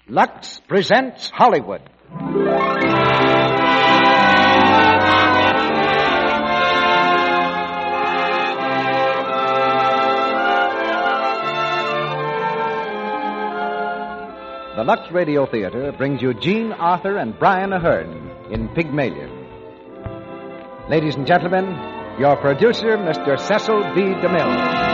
Lux presents Hollywood. The Lux Radio Theater brings you Jean Arthur and Brian Aherne in Pygmalion. Ladies and gentlemen, your producer, Mr. Cecil B. DeMille.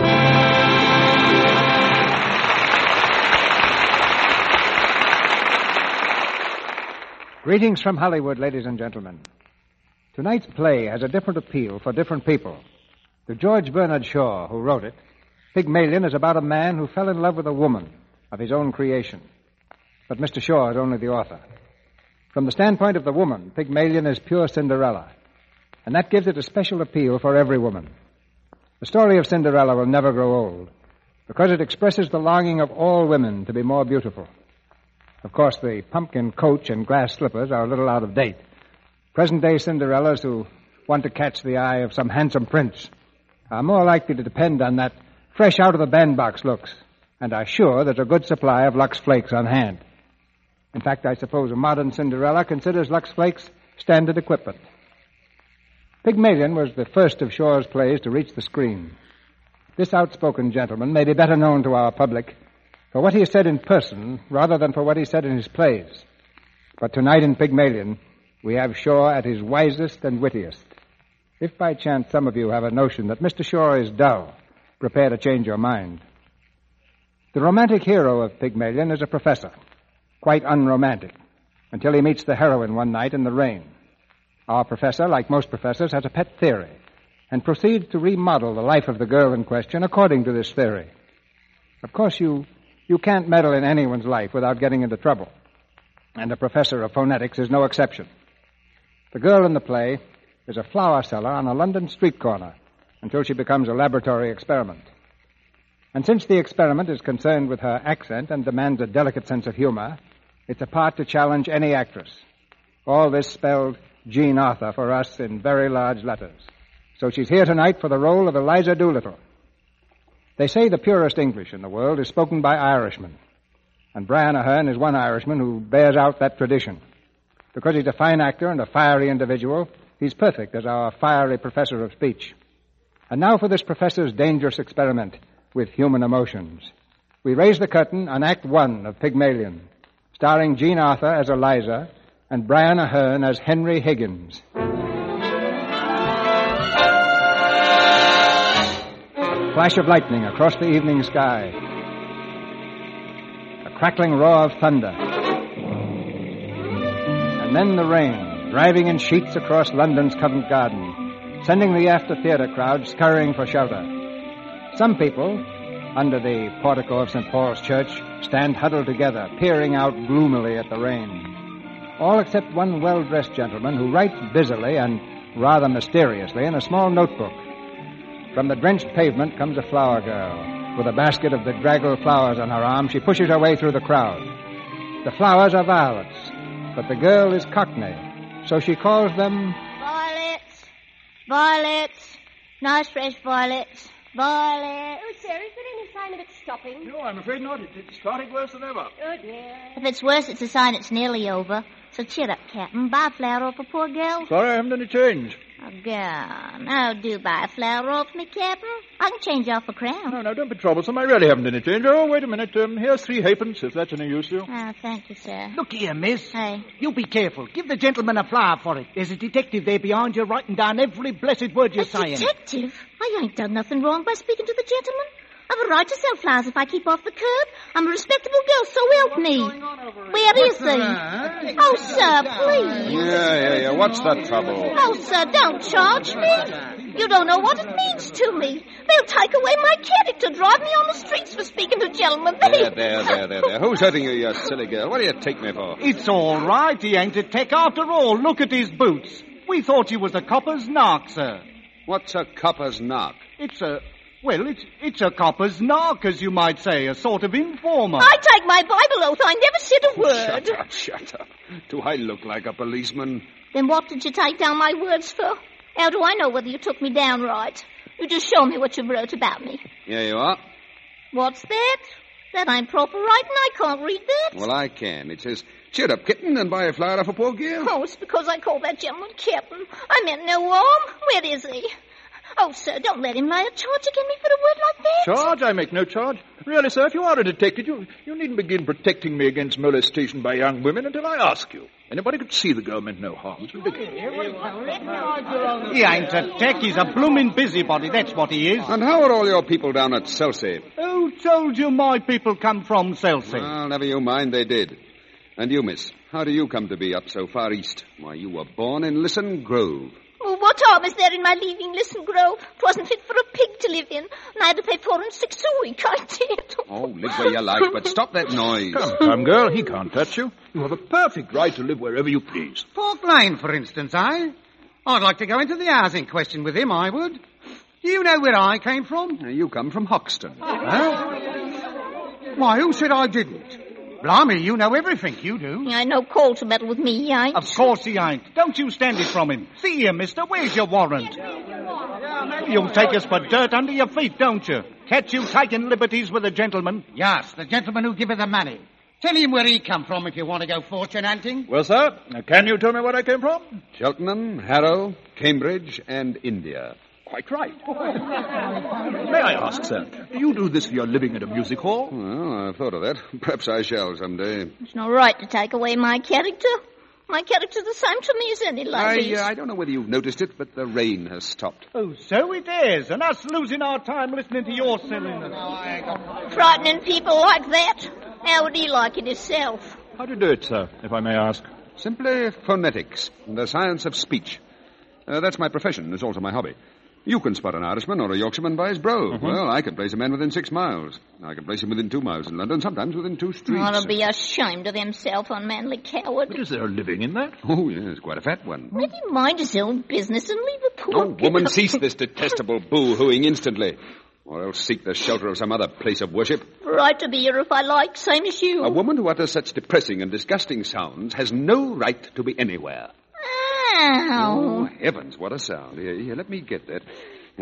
Greetings from Hollywood, ladies and gentlemen. Tonight's play has a different appeal for different people. To George Bernard Shaw, who wrote it, Pygmalion is about a man who fell in love with a woman of his own creation. But Mr. Shaw is only the author. From the standpoint of the woman, Pygmalion is pure Cinderella, and that gives it a special appeal for every woman. The story of Cinderella will never grow old, because it expresses the longing of all women to be more beautiful. Of course, the pumpkin coach and glass slippers are a little out of date. Present-day Cinderellas who want to catch the eye of some handsome prince are more likely to depend on that fresh out-of-the-bandbox looks, and are sure there's a good supply of Lux Flakes on hand. In fact, I suppose a modern Cinderella considers Lux Flakes standard equipment. Pygmalion was the first of Shaw's plays to reach the screen. This outspoken gentleman may be better known to our public for what he has said in person rather than for what he said in his plays. But tonight in Pygmalion, we have Shaw at his wisest and wittiest. If by chance some of you have a notion that Mr. Shaw is dull, prepare to change your mind. The romantic hero of Pygmalion is a professor, quite unromantic, until he meets the heroine one night in the rain. Our professor, like most professors, has a pet theory and proceeds to remodel the life of the girl in question according to this theory. Of course, you can't meddle in anyone's life without getting into trouble, and a professor of phonetics is no exception. The girl in the play is a flower seller on a London street corner until she becomes a laboratory experiment. And since the experiment is concerned with her accent and demands a delicate sense of humor, it's a part to challenge any actress. All this spelled Jean Arthur for us in very large letters. So she's here tonight for the role of Eliza Doolittle. They say the purest English in the world is spoken by Irishmen. And Brian Aherne is one Irishman who bears out that tradition. Because he's a fine actor and a fiery individual, he's perfect as our fiery professor of speech. And now for this professor's dangerous experiment with human emotions. We raise the curtain on Act 1 of Pygmalion, starring Jean Arthur as Eliza and Brian Aherne as Henry Higgins. Flash of lightning across the evening sky. A crackling roar of thunder. And then the rain, driving in sheets across London's Covent Garden, sending the after-theater crowd scurrying for shelter. Some people, under the portico of St. Paul's Church, stand huddled together, peering out gloomily at the rain. All except one well-dressed gentleman who writes busily and rather mysteriously in a small notebook. From the drenched pavement comes a flower girl. With a basket of bedraggled flowers on her arm, she pushes her way through the crowd. The flowers are violets, but the girl is Cockney, so she calls them... Violets, violets, nice fresh violets, violets. Oh, sir, is there any sign of it stopping? No, I'm afraid not. It's starting worse than ever. Oh, dear. If it's worse, it's a sign it's nearly over. So cheer up, Captain. Buy a flower off a poor girl. Sorry, I haven't any change. Oh, girl. Now, do buy a flower off me, Captain. I can change off a crown. No, don't be troublesome. I really haven't any change. Oh, wait a minute. Here's 3 halfpence, if that's any use to you. Oh, thank you, sir. Look here, miss. Hey. You be careful. Give the gentleman a flower for it. There's a detective there behind you writing down every blessed word you're saying. Detective? I ain't done nothing wrong by speaking to the gentleman. I've a right to sell flowers if I keep off the curb. I'm a respectable girl, so help me. Where is he? Oh, sir, please. Yeah. What's the trouble? Oh, sir, don't charge me. You don't know what it means to me. They'll take away my character, drive me on the streets for speaking to gentlemen. There. Who's hurting you, you silly girl? What do you take me for? It's all right. He ain't a tech after all. Look at his boots. We thought he was a copper's knock, sir. What's a copper's knock? It's a copper's knock, as you might say, a sort of informer. I take my Bible oath I never said a word. Shut up. Do I look like a policeman? Then what did you take down my words for? How do I know whether you took me down right? You just show me what you wrote about me. Here you are. What's that? That ain't proper writing. I can't read that. Well, I can. It says, cheer up, kitten, and buy a flower off a poor girl. Oh, it's because I called that gentleman Captain. I meant no harm. Where is he? Oh, sir, don't let him lay a charge against me for a word like that. Charge? I make no charge. Really, sir, if you are a detective, you needn't begin protecting me against molestation by young women until I ask you. Anybody could see the girl meant no harm. It's ridiculous. He ain't a tech. He's a blooming busybody. That's what he is. And how are all your people down at Selsey? Who told you my people come from Selsey? Well, never you mind, they did. And you, miss, how do you come to be up so far east? Why, you were born in Lisson Grove. Oh, what harm is there in my leaving Lisson Grove? 'Twasn't fit for a pig to live in, and I had to pay 4 and 6 a week. I did. Oh, live where you like, but stop that noise. Come, girl, he can't touch you. You have a perfect right to live wherever you please. Park Lane, for instance, eh? I'd like to go into the housing question with him, I would. Do you know where I came from? You come from Hoxton. Huh? Why, who said I didn't? Blimey, you know everything, you do. I know call to meddle with me, he ain't. Of course he ain't. Don't you stand it from him. See here, mister, where's your warrant? You'll take us for dirt under your feet, don't you? Catch you taking liberties with a gentleman. Yes, the gentleman who give her the money. Tell him where he come from if you want to go fortune hunting. Well, sir, can you tell me where I came from? Cheltenham, Harrow, Cambridge, and India. Quite right. May I ask, sir, do you do this for your living at a music hall? Well, I've thought of that. Perhaps I shall someday. It's no right to take away my character. My character's the same to me as any lady's. I don't know whether you've noticed it, but the rain has stopped. Oh, so it is. And us losing our time listening to your silliness. Frightening people like that. How would he like it himself? How do you do it, sir, if I may ask? Simply phonetics, the science of speech. That's my profession. It's also my hobby. You can spot an Irishman or a Yorkshireman by his brogue. Mm-hmm. Well, I can place a man within 6 miles. I can place him within 2 miles in London, sometimes within 2 streets. Ought to be ashamed of himself, unmanly coward. But is there a living in that? Oh, yes, quite a fat one. Let him mind his own business and leave a poor Oh, woman, cease this detestable boo-hooing instantly. Or else seek the shelter of some other place of worship. Right to be here if I like, same as you. A woman who utters such depressing and disgusting sounds has no right to be anywhere. Ow. Oh, heavens, what a sound. Here, let me get that.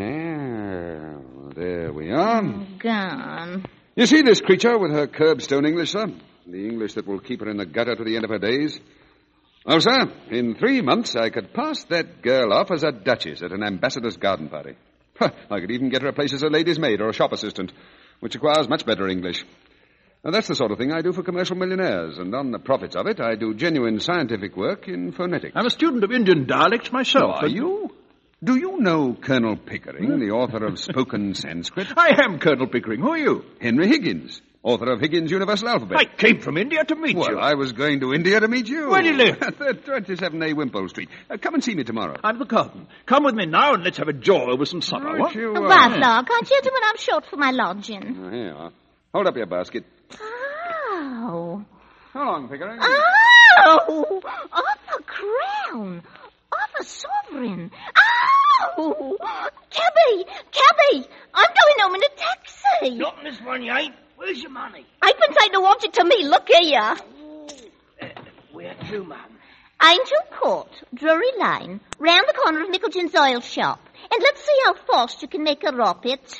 There we are. Gone. You see this creature with her curbstone English, sir? The English that will keep her in the gutter to the end of her days. Well, sir, in 3 months I could pass that girl off as a duchess at an ambassador's garden party. I could even get her a place as a lady's maid or a shop assistant, which requires much better English. Now, that's the sort of thing I do for commercial millionaires, and on the profits of it, I do genuine scientific work in phonetics. I'm a student of Indian dialects myself. Are you? Do you know Colonel Pickering, the author of Spoken Sanskrit? I am Colonel Pickering. Who are you? Henry Higgins, author of Higgins' Universal Alphabet. I came from India to meet you. Well, I was going to India to meet you. Where do you live? At 27A Wimpole Street. Come and see me tomorrow. I'm the curtain. Come with me now and let's have a jaw over some supper. Right, What? you A are. bad luck, gentlemen, I'm short for my lodging. Oh, here you are. Hold up your basket. Oh. So long, Pickering. Oh! Off a crown. Off a sovereign. Ow! Cabby! I'm going home in a taxi. Not in this one, you ain't. Where's your money? I've been saying no object to me. Look here. Where to, mum? Angel Court, Drury Lane, round the corner of Mickleton's oil shop. And let's see how fast you can make her up it.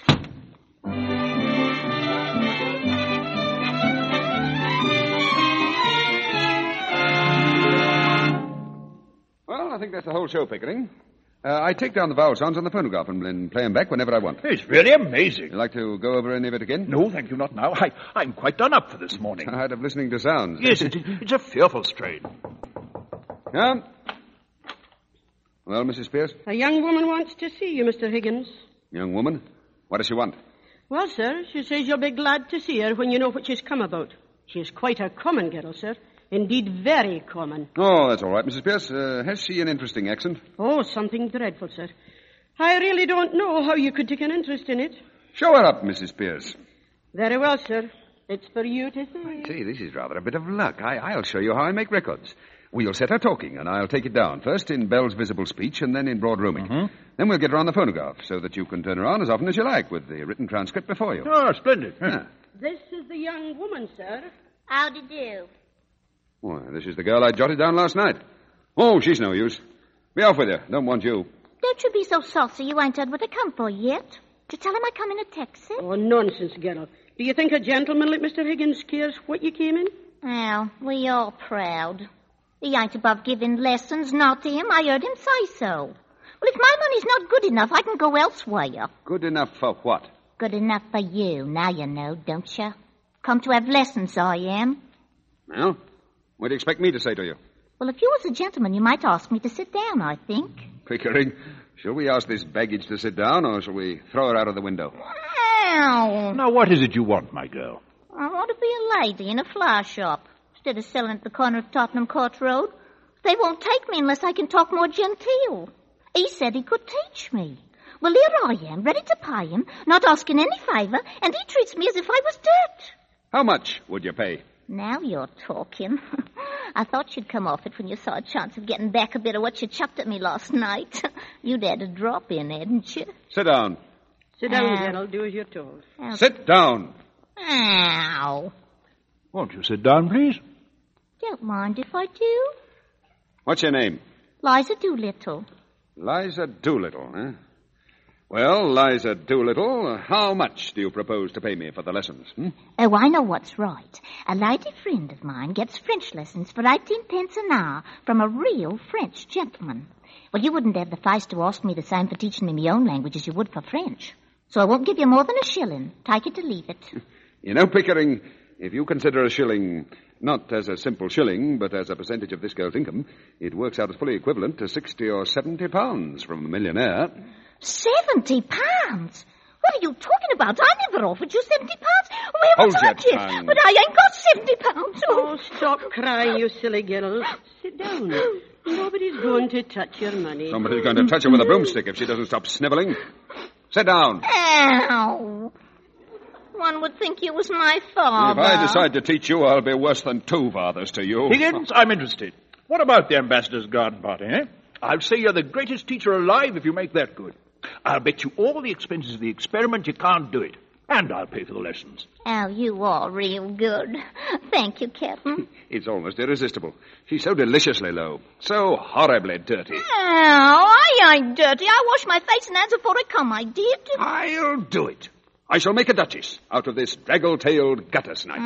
Well, I think that's the whole show, Pickering. I take down the vowel sounds on the phonograph and play them back whenever I want. It's really amazing. You like to go over any of it again? No, thank you, not now. I'm quite done up for this morning. Tired of listening to sounds. Yes, it's a fearful strain. Come. Well, Mrs. Pierce? A young woman wants to see you, Mr. Higgins. Young woman? What does she want? Well, sir, she says you'll be glad to see her when you know what she's come about. She is quite a common girl, sir. Indeed, very common. Oh, that's all right, Mrs. Pierce. Has she an interesting accent? Oh, something dreadful, sir. I really don't know how you could take an interest in it. Show her up, Mrs. Pierce. Very well, sir. It's for you to see. Gee, this is rather a bit of luck. I'll show you how I make records. We'll set her talking, and I'll take it down, first in Bell's visible speech and then in broad rooming. Mm-hmm. Then we'll get her on the phonograph, so that you can turn her on as often as you like, with the written transcript before you. Oh, splendid. Yeah. This is the young woman, sir. How'd you do? Why, this is the girl I jotted down last night. Oh, she's no use. Be off with you. Don't want you. Don't you be so saucy. You ain't done what I come for yet. Did you tell him I come in a taxi? Oh, nonsense, girl. Do you think a gentleman like Mr. Higgins cares what you came in? Well, we all proud. He ain't above giving lessons, not him. I heard him say so. Well, if my money's not good enough, I can go elsewhere. Good enough for what? Good enough for you, now you know, don't you? Come to have lessons, I am. Well, what do you expect me to say to you? Well, if you was a gentleman, you might ask me to sit down, I think. Pickering, shall we ask this baggage to sit down, or shall we throw her out of the window? Ow! Now, what is it you want, my girl? I want to be a lady in a flower shop, instead of selling at the corner of Tottenham Court Road. They won't take me unless I can talk more genteel. He said he could teach me. Well, here I am, ready to pay him, not asking any favour, and he treats me as if I was dirt. How much would you pay? Now you're talking. I thought you'd come off it when you saw a chance of getting back a bit of what you chucked at me last night. You'd had a drop in, hadn't you? Sit down. Sit down, Gerald. Do as you're told. Sit down. Ow. Won't you sit down, please? Don't mind if I do. What's your name? Liza Doolittle. Liza Doolittle, eh? Well, Liza Doolittle, how much do you propose to pay me for the lessons? Oh, I know what's right. A lady friend of mine gets French lessons for 18 pence an hour from a real French gentleman. Well, you wouldn't have the face to ask me the same for teaching me my own language as you would for French. So I won't give you more than a shilling. Take it or leave it. You know, Pickering, if you consider a shilling not as a simple shilling, but as a percentage of this girl's income, it works out as fully equivalent to 60 or 70 pounds from a millionaire. 70 pounds? What are you talking about? I never offered you 70 pounds. Where was Hold I, your Jeff? tongue. But I ain't got 70 pounds. Oh, stop crying, you silly girl. Sit down. Nobody's going to touch your money. Somebody's going to touch her with a broomstick if she doesn't stop sniveling. Sit down. Ow. One would think you was my father. If I decide to teach you, I'll be worse than two fathers to you. Higgins, I'm interested. What about the ambassador's garden party, eh? I'll say you're the greatest teacher alive if you make that good. I'll bet you all the expenses of the experiment you can't do it. And I'll pay for the lessons. Oh, you are real good. Thank you, Captain. It's almost irresistible. She's so deliciously low. So horribly dirty. Oh, I ain't dirty. I wash my face and hands before I come, I did. I'll do it. I shall make a duchess out of this draggle-tailed gutter snipe.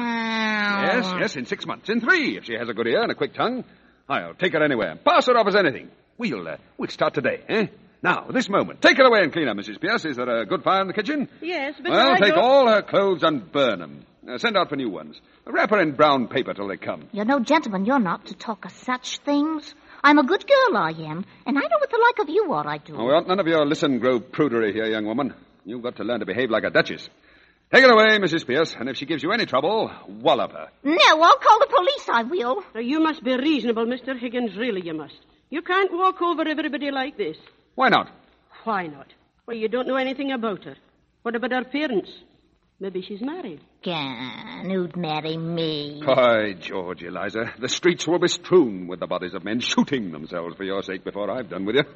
Oh. Yes, in 6 months. In 3, if she has a good ear and a quick tongue. I'll take her anywhere. Pass her off as anything. We'll start today, eh? Now, this moment. Take her away and clean her, Mrs. Pierce. Is there a good fire in the kitchen? Yes, but well, I take don't... all her clothes and burn them. Send out for new ones. Wrap her in brown paper till they come. You're no gentleman, you're not, to talk of such things. I'm a good girl, I am, and I know what the like of you are, I do. Oh, we want none of your listen, grow prudery here, young woman. You've got to learn to behave like a duchess. Take her away, Mrs. Pierce, and if she gives you any trouble, wallop her. No, I'll call the police, I will. Now, you must be reasonable, Mr. Higgins, really you must. You can't walk over everybody like this. Why not? Why not? Well, you don't know anything about her. What about her parents? Maybe she's married. Gone, who'd marry me? By George, Eliza, the streets will be strewn with the bodies of men shooting themselves for your sake before I've done with you.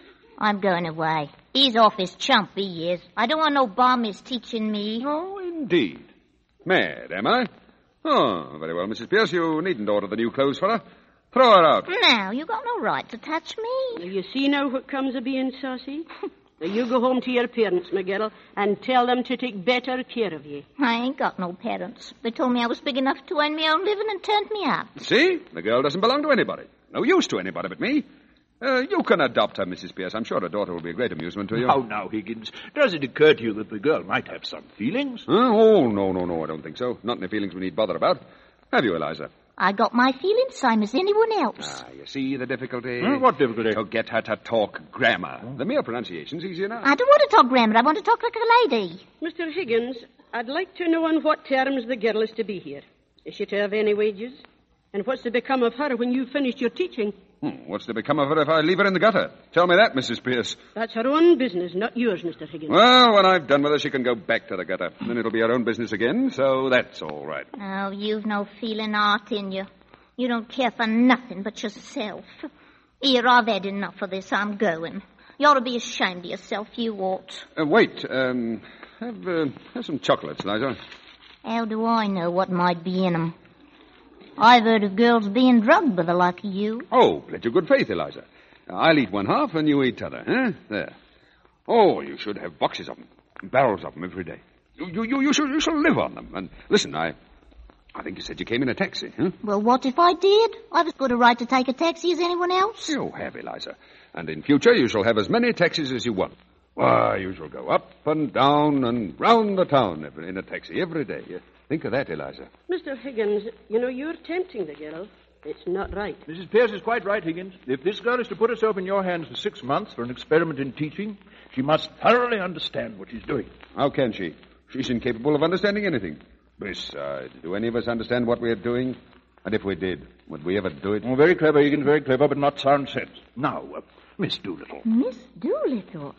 I'm going away. He's off his chump, he is. I don't want no bombies teaching me. Oh, indeed. Mad, am I? Oh, very well, Mrs. Pierce, you needn't order the new clothes for her. Throw her out. No, you got no right to touch me. Now, you see now what comes of being saucy? Now, you go home to your parents, McGill, and tell them to take better care of you. I ain't got no parents. They told me I was big enough to earn my own living and turned me up. See? The girl doesn't belong to anybody. No use to anybody but me. You can adopt her, Mrs. Pierce. I'm sure her daughter will be a great amusement to you. Now, Higgins, does it occur to you that the girl might have some feelings? Oh, no, I don't think so. Not any feelings we need bother about. Have you, Eliza? I got my feelings, same as anyone else. You see the difficulty? What difficulty? To get her to talk grammar. The mere pronunciation's easy enough. I don't want to talk grammar. I want to talk like a lady. Mr. Higgins, I'd like to know on what terms the girl is to be here. Is she to have any wages? And what's to become of her when you've finished your teaching? What's to become of her if I leave her in the gutter? Tell me that, Mrs. Pierce. That's her own business, not yours, Mr. Higgins. Well, when I've done with her, she can go back to the gutter. Then it'll be her own business again, so that's all right. Oh, you've no feeling art in you. You don't care for nothing but yourself. Here, I've had enough of this. I'm going. You ought to be ashamed of yourself. You ought. Wait. Have some chocolates, Liza. How do I know what might be in them? I've heard of girls being drugged by the like of you. Oh, let your good faith, Eliza. I'll eat one half and you eat t'other, eh? There. Oh, you should have boxes of them. Barrels of them every day. You shall live on them. And listen, I think you said you came in a taxi, huh? Well, what if I did? I've as good a right to take a taxi as anyone else. You have, Eliza. And in future, you shall have as many taxis as you want. Why, you shall go up and down and round the town in a taxi every day. Think of that, Eliza. Mr. Higgins, you're tempting the girl. It's not right. Mrs. Pierce is quite right, Higgins. If this girl is to put herself in your hands for 6 months for an experiment in teaching, she must thoroughly understand what she's doing. How can she? She's incapable of understanding anything. Besides, do any of us understand what we're doing? And if we did, would we ever do it? Oh, very clever, Higgins, very clever, but not sound sense. Now, Miss Doolittle. Miss Doolittle?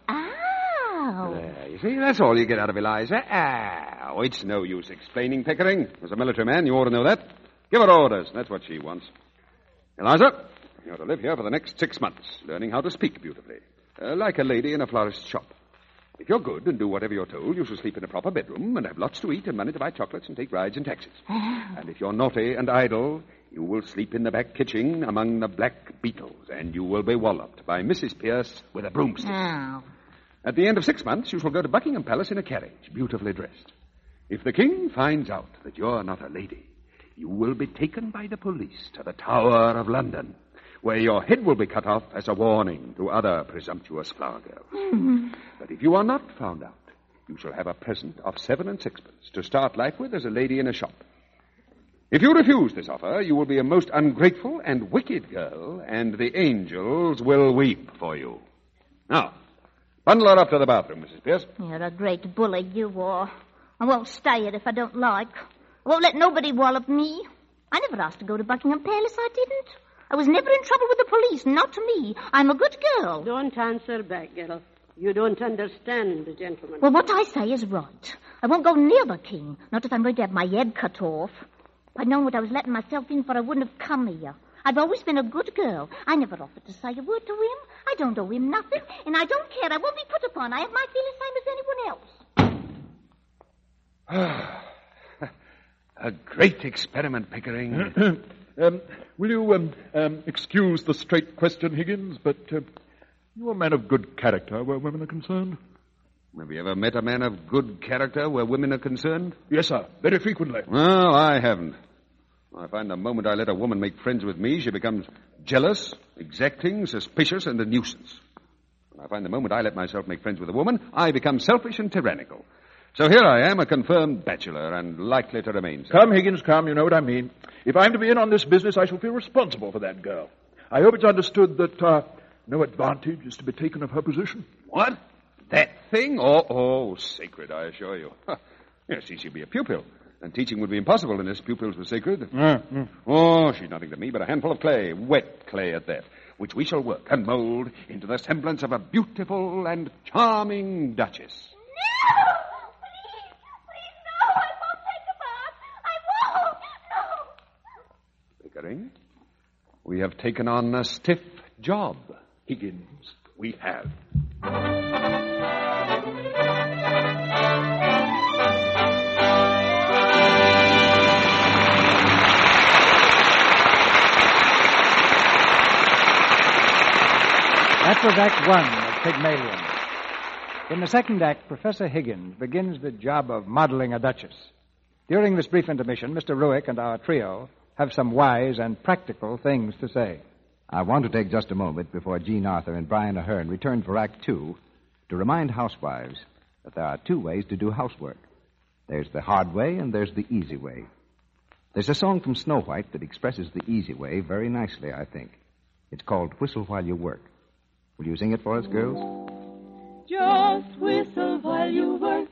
Ow. There, you see, that's all you get out of Eliza. Ow. It's no use explaining, Pickering. As a military man, you ought to know that. Give her orders. That's what she wants. Eliza, you're to live here for the next 6 months, learning how to speak beautifully. Like a lady in a florist's shop. If you're good and do whatever you're told, you shall sleep in a proper bedroom and have lots to eat and money to buy chocolates and take rides in taxis. And if you're naughty and idle, you will sleep in the back kitchen among the black beetles, and you will be walloped by Mrs. Pierce with a broomstick. Oh. At the end of 6 months, you shall go to Buckingham Palace in a carriage, beautifully dressed. If the king finds out that you're not a lady, you will be taken by the police to the Tower of London, where your head will be cut off as a warning to other presumptuous flower girls. But if you are not found out, you shall have a present of 7 and 6 to start life with as a lady in a shop. If you refuse this offer, you will be a most ungrateful and wicked girl, and the angels will weep for you. Now, bundle her up to the bathroom, Mrs. Pierce. You're a great bully, you are. I won't stay it if I don't like. I won't let nobody wallop me. I never asked to go to Buckingham Palace, I didn't. I was never in trouble with the police, not to me. I'm a good girl. Don't answer back, girl. You don't understand the gentleman. Well, what I say is right. I won't go near the king, not if I'm going to have my head cut off. If I'd known what I was letting myself in for, I wouldn't have come here. I've always been a good girl. I never offered to say a word to him. I don't owe him nothing, and I don't care. I won't be put upon. I have my feelings same as anyone else. A great experiment, Pickering. Will you excuse the straight question, Higgins, but you're a man of good character where women are concerned? Have you ever met a man of good character where women are concerned? Yes, sir. Very frequently. Well, I haven't. I find the moment I let a woman make friends with me, she becomes jealous, exacting, suspicious, and a nuisance. And I find the moment I let myself make friends with a woman, I become selfish and tyrannical. So here I am, a confirmed bachelor, and likely to remain so. Come, Higgins, come. You know what I mean. If I'm to be in on this business, I shall feel responsible for that girl. I hope it's understood that no advantage is to be taken of her position. What? That thing? Oh, sacred, I assure you. Yes, she'd be a pupil, and teaching would be impossible unless pupils were sacred. Oh, she's nothing to me but a handful of clay, wet clay at that, which we shall work and mold into the semblance of a beautiful and charming duchess. No! Please, no! I won't take a bath! I won't! No! Pickering, we have taken on a stiff job. Higgins, we have. That was Act 1 of Pygmalion. In the second act, Professor Higgins begins the job of modeling a duchess. During this brief intermission, Mr. Ruick and our trio have some wise and practical things to say. I want to take just a moment before Jean Arthur and Brian Ahern return for Act 2 to remind housewives that there are 2 ways to do housework. There's the hard way and there's the easy way. There's a song from Snow White that expresses the easy way very nicely, I think. It's called Whistle While You Work. Will you sing it for us, girls? Just whistle while you work.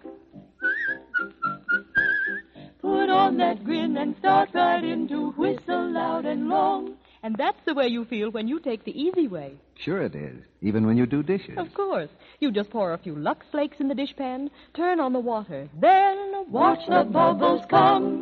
Put on that grin and start right in to whistle loud and long. And that's the way you feel when you take the easy way. Sure it is, even when you do dishes. Of course. You just pour a few Lux Flakes in the dishpan, turn on the water, then watch the bubbles come.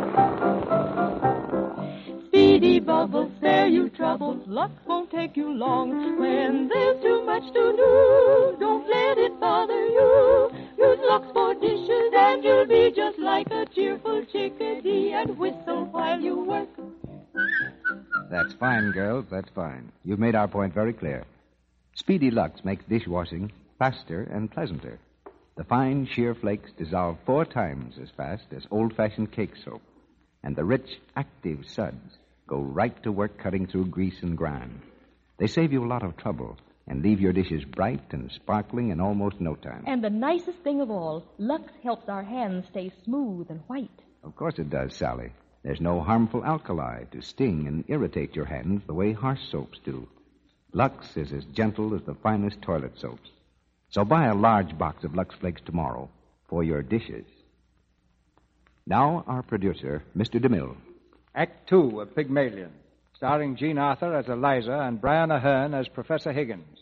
Speedy bubbles, spare you troubles. Lux won't take you long. When there's too much to do, don't let it bother you. Use Lux for dishes and you'll be just like a cheerful chickadee and whistle while you work. That's fine, girls, that's fine. You've made our point very clear. Speedy Lux makes dishwashing faster and pleasanter. The fine, sheer flakes dissolve 4 times as fast as old-fashioned cake soap, and the rich, active suds go right to work cutting through grease and grime. They save you a lot of trouble and leave your dishes bright and sparkling in almost no time. And the nicest thing of all, Lux helps our hands stay smooth and white. Of course it does, Sally. There's no harmful alkali to sting and irritate your hands the way harsh soaps do. Lux is as gentle as the finest toilet soaps. So buy a large box of Lux Flakes tomorrow for your dishes. Now, our producer, Mr. DeMille. Act 2 of Pygmalion, starring Jean Arthur as Eliza and Brian Ahern as Professor Higgins.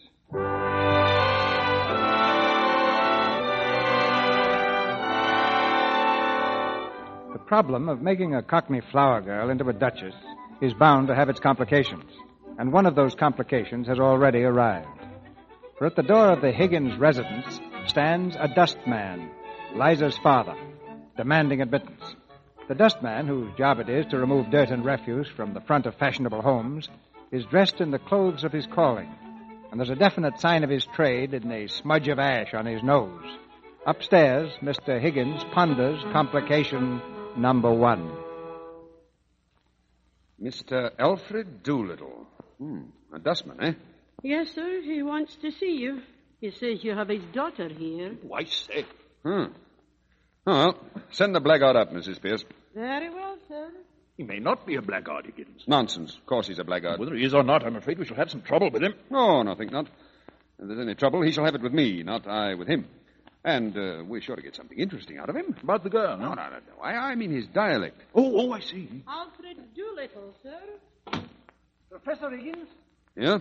The problem of making a Cockney flower girl into a duchess is bound to have its complications, and one of those complications has already arrived. For at the door of the Higgins residence stands a dustman, Liza's father, demanding admittance. The dustman, whose job it is to remove dirt and refuse from the front of fashionable homes, is dressed in the clothes of his calling, and there's a definite sign of his trade in a smudge of ash on his nose. Upstairs, Mr. Higgins ponders complication number 1. Mr. Alfred Doolittle. A dustman, eh? Yes, sir. He wants to see you. He says you have his daughter here. Why, say. Oh, well, send the blackguard up, Mrs. Pierce. Very well, sir. He may not be a blackguard, Higgins. Nonsense. Of course he's a blackguard. Whether he is or not, I'm afraid we shall have some trouble with him. Oh, no, think not. If there's any trouble, he shall have it with me, not I with him. And we're sure to get something interesting out of him. About the girl, No. I mean his dialect. Oh, I see. Alfred Doolittle, sir. Professor Higgins? Yeah?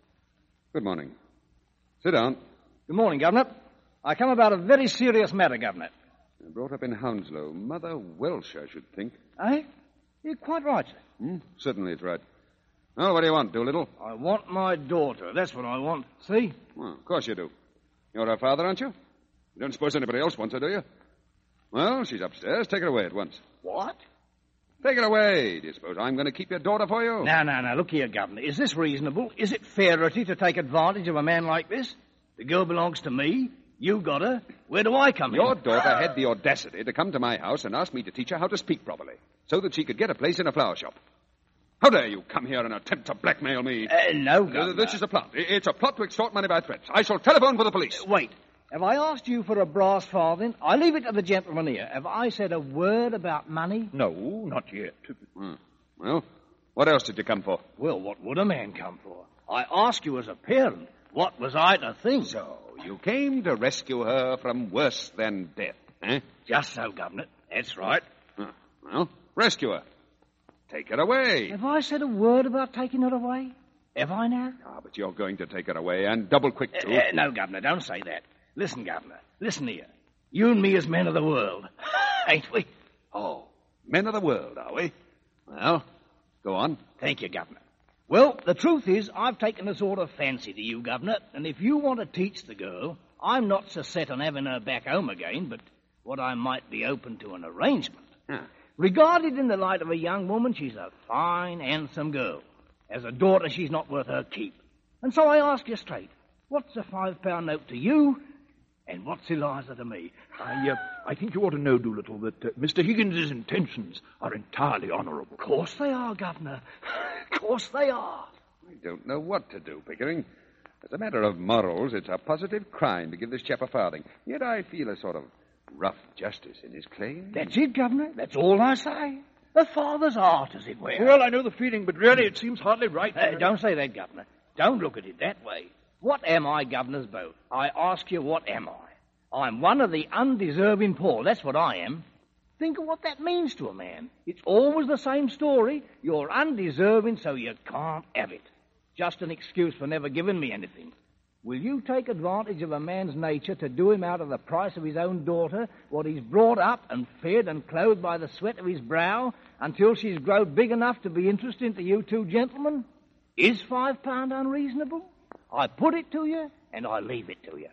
Good morning. Sit down. Good morning, Governor. I come about a very serious matter, Governor. Brought up in Hounslow. Mother Welsh, I should think. Eh? You're quite right, sir. Certainly it's right. Well, what do you want, Doolittle? I want my daughter. That's what I want. See? Well, of course you do. You're her father, aren't you? You don't suppose anybody else wants her, do you? Well, she's upstairs. Take her away at once. What? Take her away. Do you suppose I'm going to keep your daughter for you? No. Look here, Governor. Is this reasonable? Is it fairity to take advantage of a man like this? The girl belongs to me. You got her. Where do I come in? Your daughter had the audacity to come to my house and ask me to teach her how to speak properly, so that she could get a place in a flower shop. How dare you come here and attempt to blackmail me? No, Governor. This is a plot. It's a plot to extort money by threats. I shall telephone for the police. Wait. Have I asked you for a brass farthing? I leave it to the gentleman here. Have I said a word about money? No, not yet. Well, what else did you come for? Well, what would a man come for? I ask you as a parent. What was I to think? So, you came to rescue her from worse than death, eh? Just so, Governor. That's right. Well, rescue her. Take her away. Have I said a word about taking her away? Have I now? But you're going to take her away, and double quick, too. No, Governor, don't say that. Listen, Governor. Listen here. You and me as men of the world. Ain't we? Oh, men of the world, are we? Well, go on. Thank you, Governor. Well, the truth is, I've taken a sort of fancy to you, Governor, and if you want to teach the girl, I'm not so set on having her back home again, but what I might be open to an arrangement. Regarded in the light of a young woman, she's a fine, handsome girl. As a daughter, she's not worth her keep. And so I ask you straight, what's a £5 note to you, and what's Eliza to me? I think you ought to know, Doolittle, that Mr. Higgins's intentions are entirely honourable. Of course they are, Governor. Of course they are. I don't know what to do, Pickering. As a matter of morals, it's a positive crime to give this chap a farthing. Yet I feel a sort of rough justice in his claim. That's it, Governor. That's all I say. A father's heart, as it were. Well, I know the feeling, but really it seems hardly right. Don't say that, Governor. Don't look at it that way. What am I, Governor's boat? I ask you, what am I? I'm one of the undeserving poor. That's what I am. Think of what that means to a man. It's always the same story. You're undeserving, so you can't have it. Just an excuse for never giving me anything. Will you take advantage of a man's nature to do him out of the price of his own daughter, what he's brought up and fed and clothed by the sweat of his brow, until she's grown big enough to be interesting to you two gentlemen? Is £5 unreasonable? I put it to you, and I leave it to you.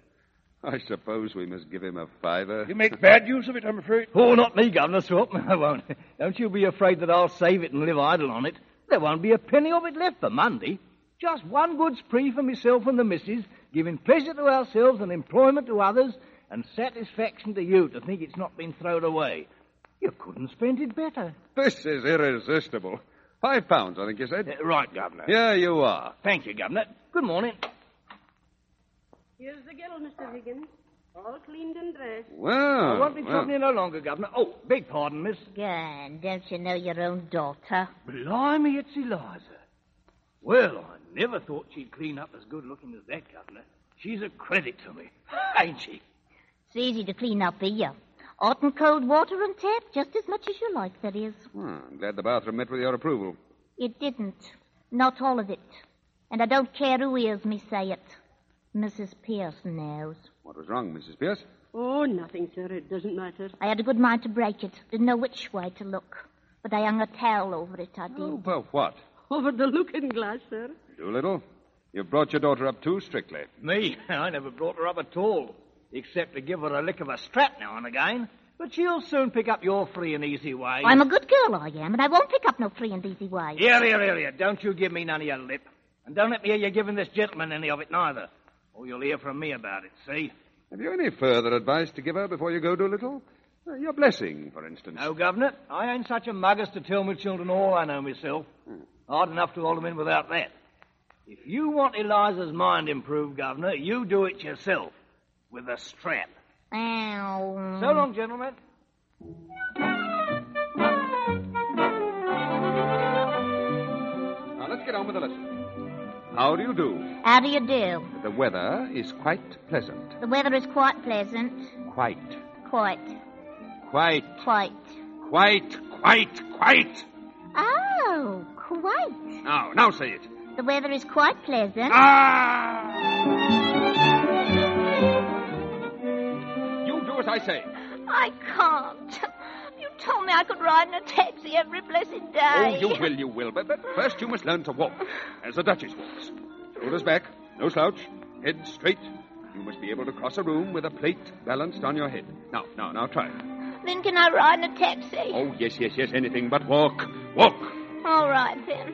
I suppose we must give him a fiver. You make bad use of it, I'm afraid. Oh, not me, Governor Swap. I won't. Don't you be afraid that I'll save it and live idle on it. There won't be a penny of it left for Monday. Just one good spree for myself and the missus, giving pleasure to ourselves and employment to others, and satisfaction to you to think it's not been thrown away. You couldn't spend it better. This is irresistible. £5, I think you said. Right, Governor. Here you are. Thank you, Governor. Good morning. Here's the girl, Mr. Higgins. All cleaned and dressed. Well, I won't be troubling you no longer, Governor. Oh, beg pardon, miss. Gone. Don't you know your own daughter? Blimey, it's Eliza. Well, I never thought she'd clean up as good looking as that, Governor. She's a credit to me, ain't she? It's easy to clean up here. Hot and cold water and tap, just as much as you like, that is. I'm glad the bathroom met with your approval. It didn't. Not all of it. And I don't care who hears me say it. Mrs. Pearson knows. What was wrong, Mrs. Pierce? Oh, nothing, sir. It doesn't matter. I had a good mind to break it. Didn't know which way to look. But I hung a towel over it, I did. Oh, well, what? Over the looking glass, sir. Doolittle, you've brought your daughter up too strictly. Me? I never brought her up at all, except to give her a lick of a strap now and again. But she'll soon pick up your free and easy way. I'm a good girl, I am, and I won't pick up no free and easy way. Here. Don't you give me none of your lip. And don't let me hear you giving this gentleman any of it, neither. Or you'll hear from me about it, see? Have you any further advice to give her before you go, Doolittle? Your blessing, for instance. No, Governor. I ain't such a mug as to tell my children all I know myself. Hard enough to hold them in without that. If you want Eliza's mind improved, Governor, you do it yourself. With a strap. Ow. So long, gentlemen. Now, let's get on with the lesson. How do you do? How do you do? The weather is quite pleasant. The weather is quite pleasant. Quite. Quite. Quite. Quite. Quite. Oh, quite. Now say it. The weather is quite pleasant. You do as I say. I can't. You told me I could ride in a taxi every blessed day. Oh, you will. But first you must learn to walk, as the Duchess walks. Shoulders back, no slouch, head straight. You must be able to cross a room with a plate balanced on your head. Now, try. Then can I ride in a taxi? Oh, yes, anything but walk. Walk! All right, then.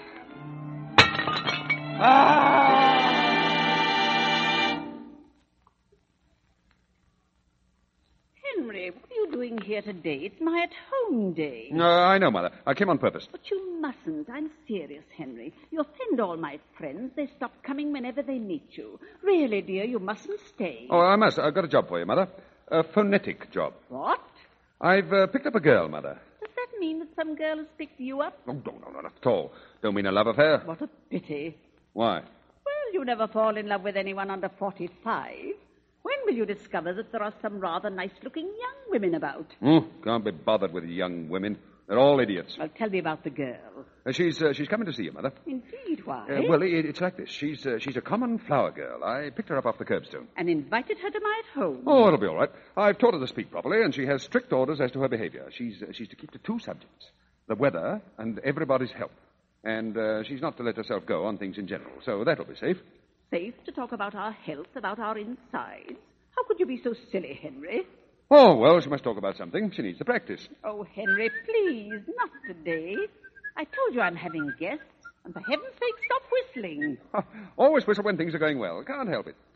Henry, what are you doing here today? It's my at-home day. I know, Mother. I came on purpose. But you mustn't. I'm serious, Henry. You offend all my friends. They stop coming whenever they meet you. Really, dear, you mustn't stay. Oh, I must. I've got a job for you, Mother. A phonetic job. What? I've picked up a girl, Mother. Does that mean that some girl has picked you up? Oh, no, not at all. Don't mean a love affair. What a pity. Why? Well, you never fall in love with anyone under 45. When will you discover that there are some rather nice-looking young women about? Can't be bothered with young women. They're all idiots. Well, tell me about the girl. She's coming to see you, Mother. Indeed, why? Well, it's like this. She's a common flower girl. I picked her up off the curbstone. And invited her to my home. Oh, it'll be all right. I've taught her to speak properly, and she has strict orders as to her behavior. She's to keep to two subjects: the weather and everybody's health. And she's not to let herself go on things in general. So that'll be safe. Safe to talk about our health, about our insides? How could you be so silly, Henry? Oh, well, she must talk about something. She needs to practice. Oh, Henry, please, not today. I told you I'm having guests, and for heaven's sake, stop whistling. Always whistle when things are going well. Can't help it.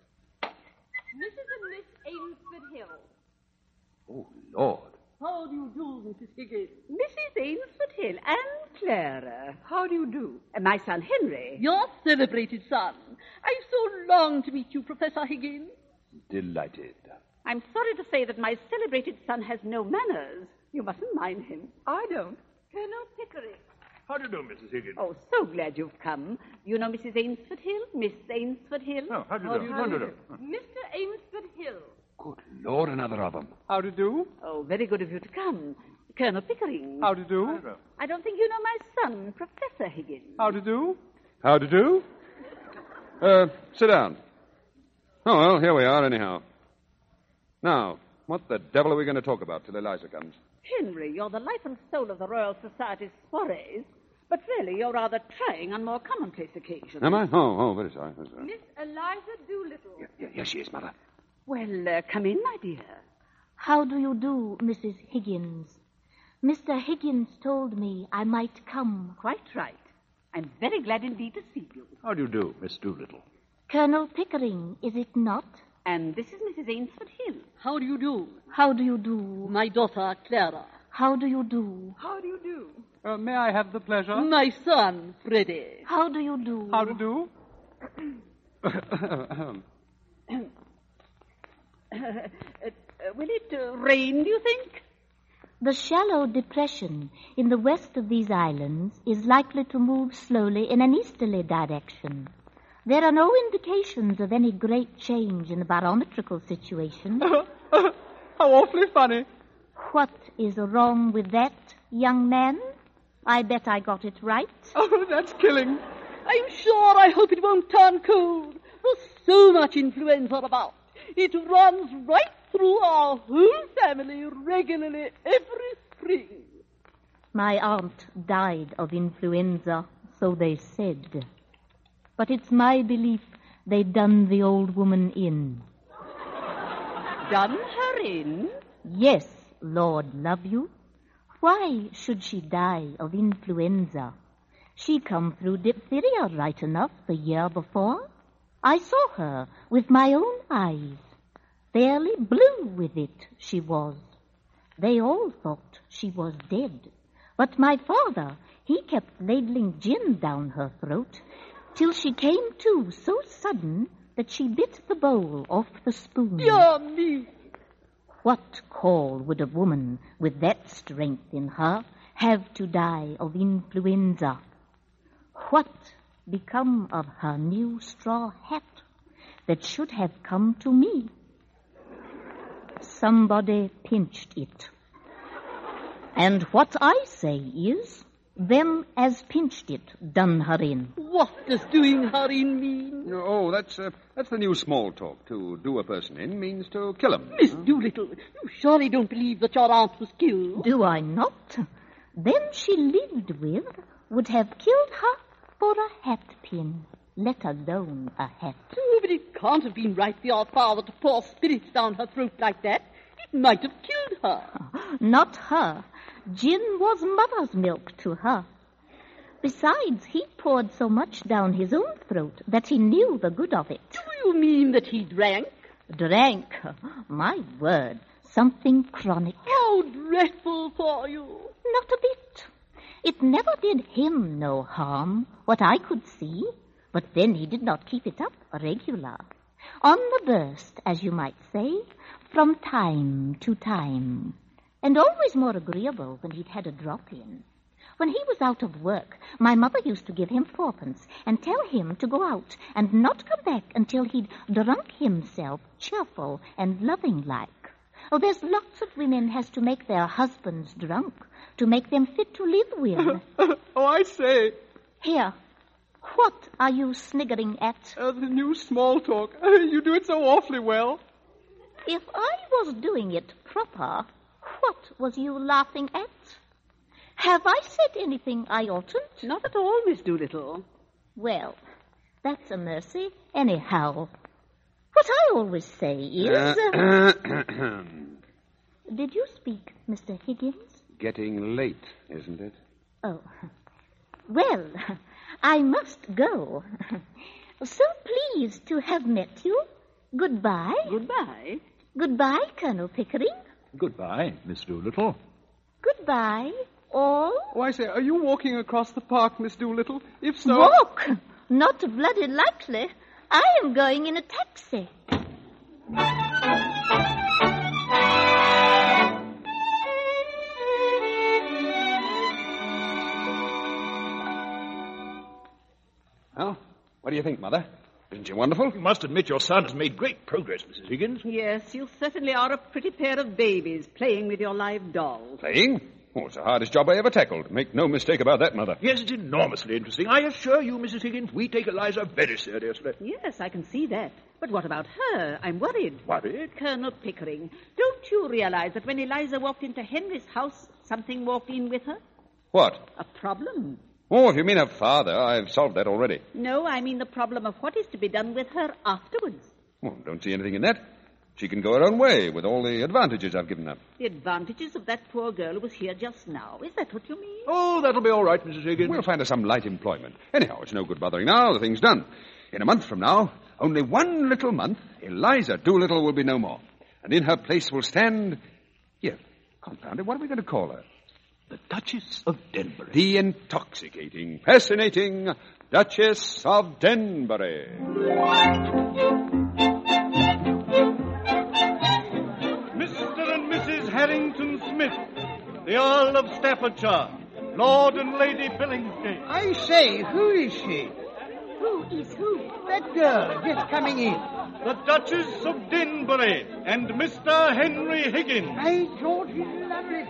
Mrs. and Miss Ainsford Hill. Oh, Lord. How do you do, Mrs. Higgins? Mrs. Ainsford Hill and Clara. How do you do? My son, Henry. Your celebrated son. I so long to meet you, Professor Higgins. Delighted. I'm sorry to say that my celebrated son has no manners. You mustn't mind him. I don't. Colonel Pickering. How do you do, Mrs. Higgins? Oh, so glad you've come. You know Mrs. Ainsford Hill? Miss Ainsford Hill? Oh, how do you do? Mr. Ainsford Hill. Good Lord, another of them. How do you do? Oh, very good of you to come. Colonel Pickering. How do you do? I don't think you know my son, Professor Higgins. How do you do? How to do? Sit down. Oh, well, here we are, anyhow. Now, what the devil are we going to talk about till Eliza comes? Henry, you're the life and soul of the Royal Society's soirees, but really you're rather trying on more commonplace occasions. Am I? Oh, very sorry. Miss Eliza Doolittle. Yes, she is, Mother. Well, come in, my dear. How do you do, Mrs. Higgins? Mr. Higgins told me I might come. Quite right. I'm very glad indeed to see you. How do you do, Miss Doolittle? Colonel Pickering, is it not? And this is Mrs. Ainsford Hill. How do you do? How do you do? My daughter, Clara. How do you do? How do you do? May I have the pleasure? My son, Freddie. How do you do? How to do? Will it rain, do you think? The shallow depression in the west of these islands is likely to move slowly in an easterly direction. There are no indications of any great change in the barometrical situation. How awfully funny. What is wrong with that, young man? I bet I got it right. Oh, that's killing. I'm sure I hope it won't turn cold. There's so much influenza about. It runs right through our whole family regularly every spring. My aunt died of influenza, so they said. But it's my belief they done the old woman in. Done her in? Yes, Lord love you. Why should she die of influenza? She come through diphtheria right enough the year before. I saw her with my own eyes. Fairly blue with it, she was. They all thought she was dead. But my father, he kept ladling gin down her throat till she came to so sudden that she bit the bowl off the spoon. Dear me! What call would a woman with that strength in her have to die of influenza? What become of her new straw hat that should have come to me? Somebody pinched it. And what I say is, them as pinched it done her in. What does doing her in mean? Oh, that's the new small talk. To do a person in means to kill him. Miss Doolittle, you surely don't believe that your aunt was killed? Do I not? Them she lived with would have killed her for a hat pin, let alone a hat. Oh, but it can't have been right for your father to pour spirits down her throat like that. It might have killed her. Not her. Gin was mother's milk to her. Besides, he poured so much down his own throat that he knew the good of it. Do you mean that he drank? Drank? My word, something chronic. How dreadful for you. Not a bit. It never did him no harm, what I could see. But then he did not keep it up regular. On the burst, as you might say, from time to time. And always more agreeable when he'd had a drop-in. When he was out of work, my mother used to give him 4pence and tell him to go out and not come back until he'd drunk himself cheerful and loving-like. Oh, there's lots of women has to make their husbands drunk to make them fit to live with. Oh, I say. Here, what are you sniggering at? The new small talk. You do it so awfully well. If I was doing it proper, what was you laughing at? Have I said anything I oughtn't? Not at all, Miss Doolittle. Well, that's a mercy, anyhow. What I always say is... Did you speak, Mr. Higgins? Getting late, isn't it? Oh. Well, I must go. So pleased to have met you. Goodbye. Goodbye. Goodbye, Colonel Pickering. Goodbye, Miss Doolittle. Goodbye, all. Oh, I say, are you walking across the park, Miss Doolittle? If so... Walk? Not bloody likely. I am going in a taxi. Well, what do you think, Mother? Isn't she wonderful? You must admit your son has made great progress, Mrs. Higgins. Yes, you certainly are a pretty pair of babies playing with your live doll. Playing? Oh, it's the hardest job I ever tackled. Make no mistake about that, Mother. Yes, it's enormously interesting. I assure you, Mrs. Higgins, we take Eliza very seriously. Yes, I can see that. But what about her? I'm worried. Worried? Colonel Pickering, don't you realize that when Eliza walked into Henry's house, something walked in with her? What? A problem. Oh, if you mean her father, I've solved that already. No, I mean the problem of what is to be done with her afterwards. Well, don't see anything in that. She can go her own way with all the advantages I've given her. The advantages of that poor girl who was here just now. Is that what you mean? Oh, that'll be all right, Mrs. Higgins. We'll find her some light employment. Anyhow, it's no good bothering now. The thing's done. In a month from now, only one little month, Eliza Doolittle will be no more. And in her place will stand... Here, confound it, what are we going to call her? The Duchess of Denbury. The intoxicating, fascinating Duchess of Denbury. Mr. and Mrs. Harrington Smith, the Earl of Staffordshire, Lord and Lady Billingsgate. I say, who is she? Who is who? That girl just coming in. The Duchess of Denbury and Mr. Henry Higgins. I thought he lovely.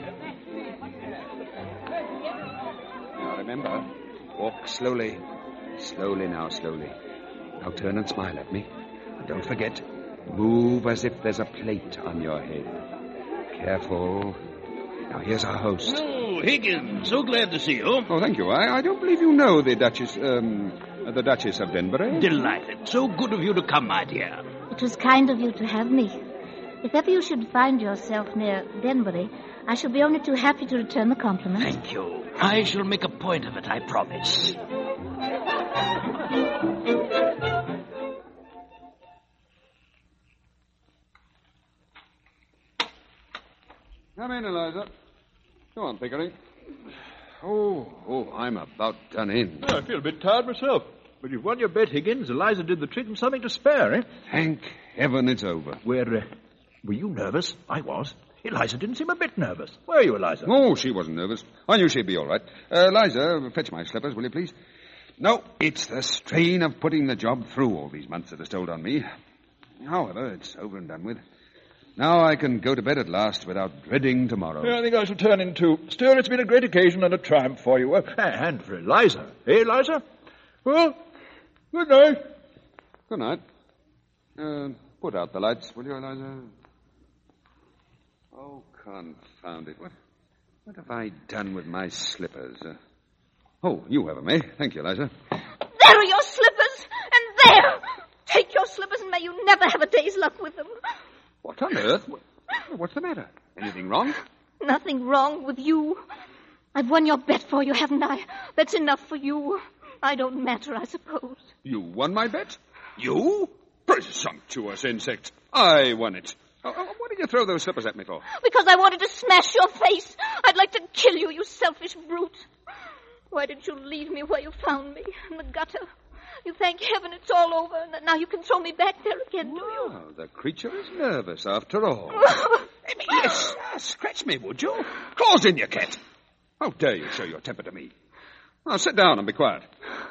Now remember, walk slowly. Slowly now, slowly. Now turn and smile at me. And don't forget, move as if there's a plate on your head. Careful. Now here's our host. Oh, Higgins, so glad to see you. Oh, thank you. I don't believe you know the Duchess of Denbury. Delighted. So good of you to come, my dear. It was kind of you to have me. If ever you should find yourself near Denbury, I shall be only too happy to return the compliment. Thank you. I shall make a point of it, I promise. Come in, Eliza. Go on, Pickering. Oh, I'm about done in. I feel a bit tired myself. But you've won your bet, Higgins. Eliza did the trick and something to spare, eh? Thank heaven it's over. Were you nervous? I was. Eliza didn't seem a bit nervous. Were you, Eliza? Oh, she wasn't nervous. I knew she'd be all right. Eliza, fetch my slippers, will you please? No, it's the strain of putting the job through all these months that has told on me. However, it's over and done with. Now I can go to bed at last without dreading tomorrow. Yeah, I think I shall turn in too. Still, it's been a great occasion and a triumph for you. And for Eliza. Eh, Eliza? Well, good night. Good night. Put out the lights, will you, Eliza? Oh, confound it. What have I done with my slippers? Oh, you have them, eh? Thank you, Eliza. There are your slippers, and there! Take your slippers, and may you never have a day's luck with them. What on earth? What's the matter? Anything wrong? Nothing wrong with you. I've won your bet for you, haven't I? That's enough for you. I don't matter, I suppose. You won my bet? You? Presumptuous insect. I won it. What did you throw those slippers at me for? Because I wanted to smash your face. I'd like to kill you, you selfish brute. Why didn't you leave me where you found me, in the gutter? You thank heaven it's all over, and now you can throw me back there again, do you? Oh, the creature is nervous, after all. Yes, scratch me, would you? Claws in, you cat. How dare you show your temper to me? Now, sit down and be quiet.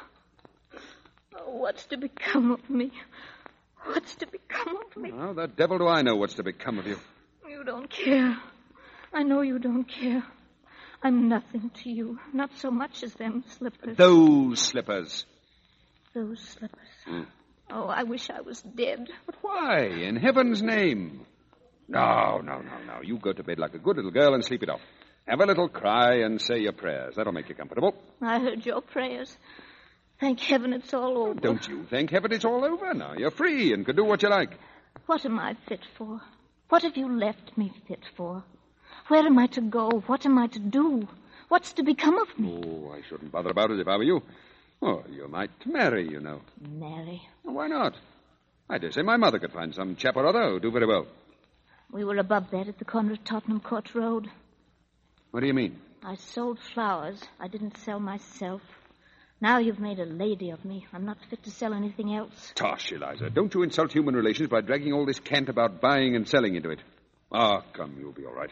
Oh, what's to become of me? What's to become of me? How the devil do I know what's to become of you? You don't care. I know you don't care. I'm nothing to you. Not so much as them slippers. Those slippers. Those slippers. Oh, I wish I was dead. But why, in heaven's name? No. You go to bed like a good little girl and sleep it off. Have a little cry and say your prayers. That'll make you comfortable. I heard your prayers. Thank heaven it's all over. Don't you thank heaven it's all over? Now you're free and can do what you like. What am I fit for? What have you left me fit for? Where am I to go? What am I to do? What's to become of me? Oh, I shouldn't bother about it if I were you. Oh, you might marry, you know. Marry? Well, why not? I dare say my mother could find some chap or other who'd do very well. We were above that at the corner of Tottenham Court Road. What do you mean? I sold flowers. I didn't sell myself. Now you've made a lady of me. I'm not fit to sell anything else. Tosh, Eliza. Don't you insult human relations by dragging all this cant about buying and selling into it. Ah, come, you'll be all right.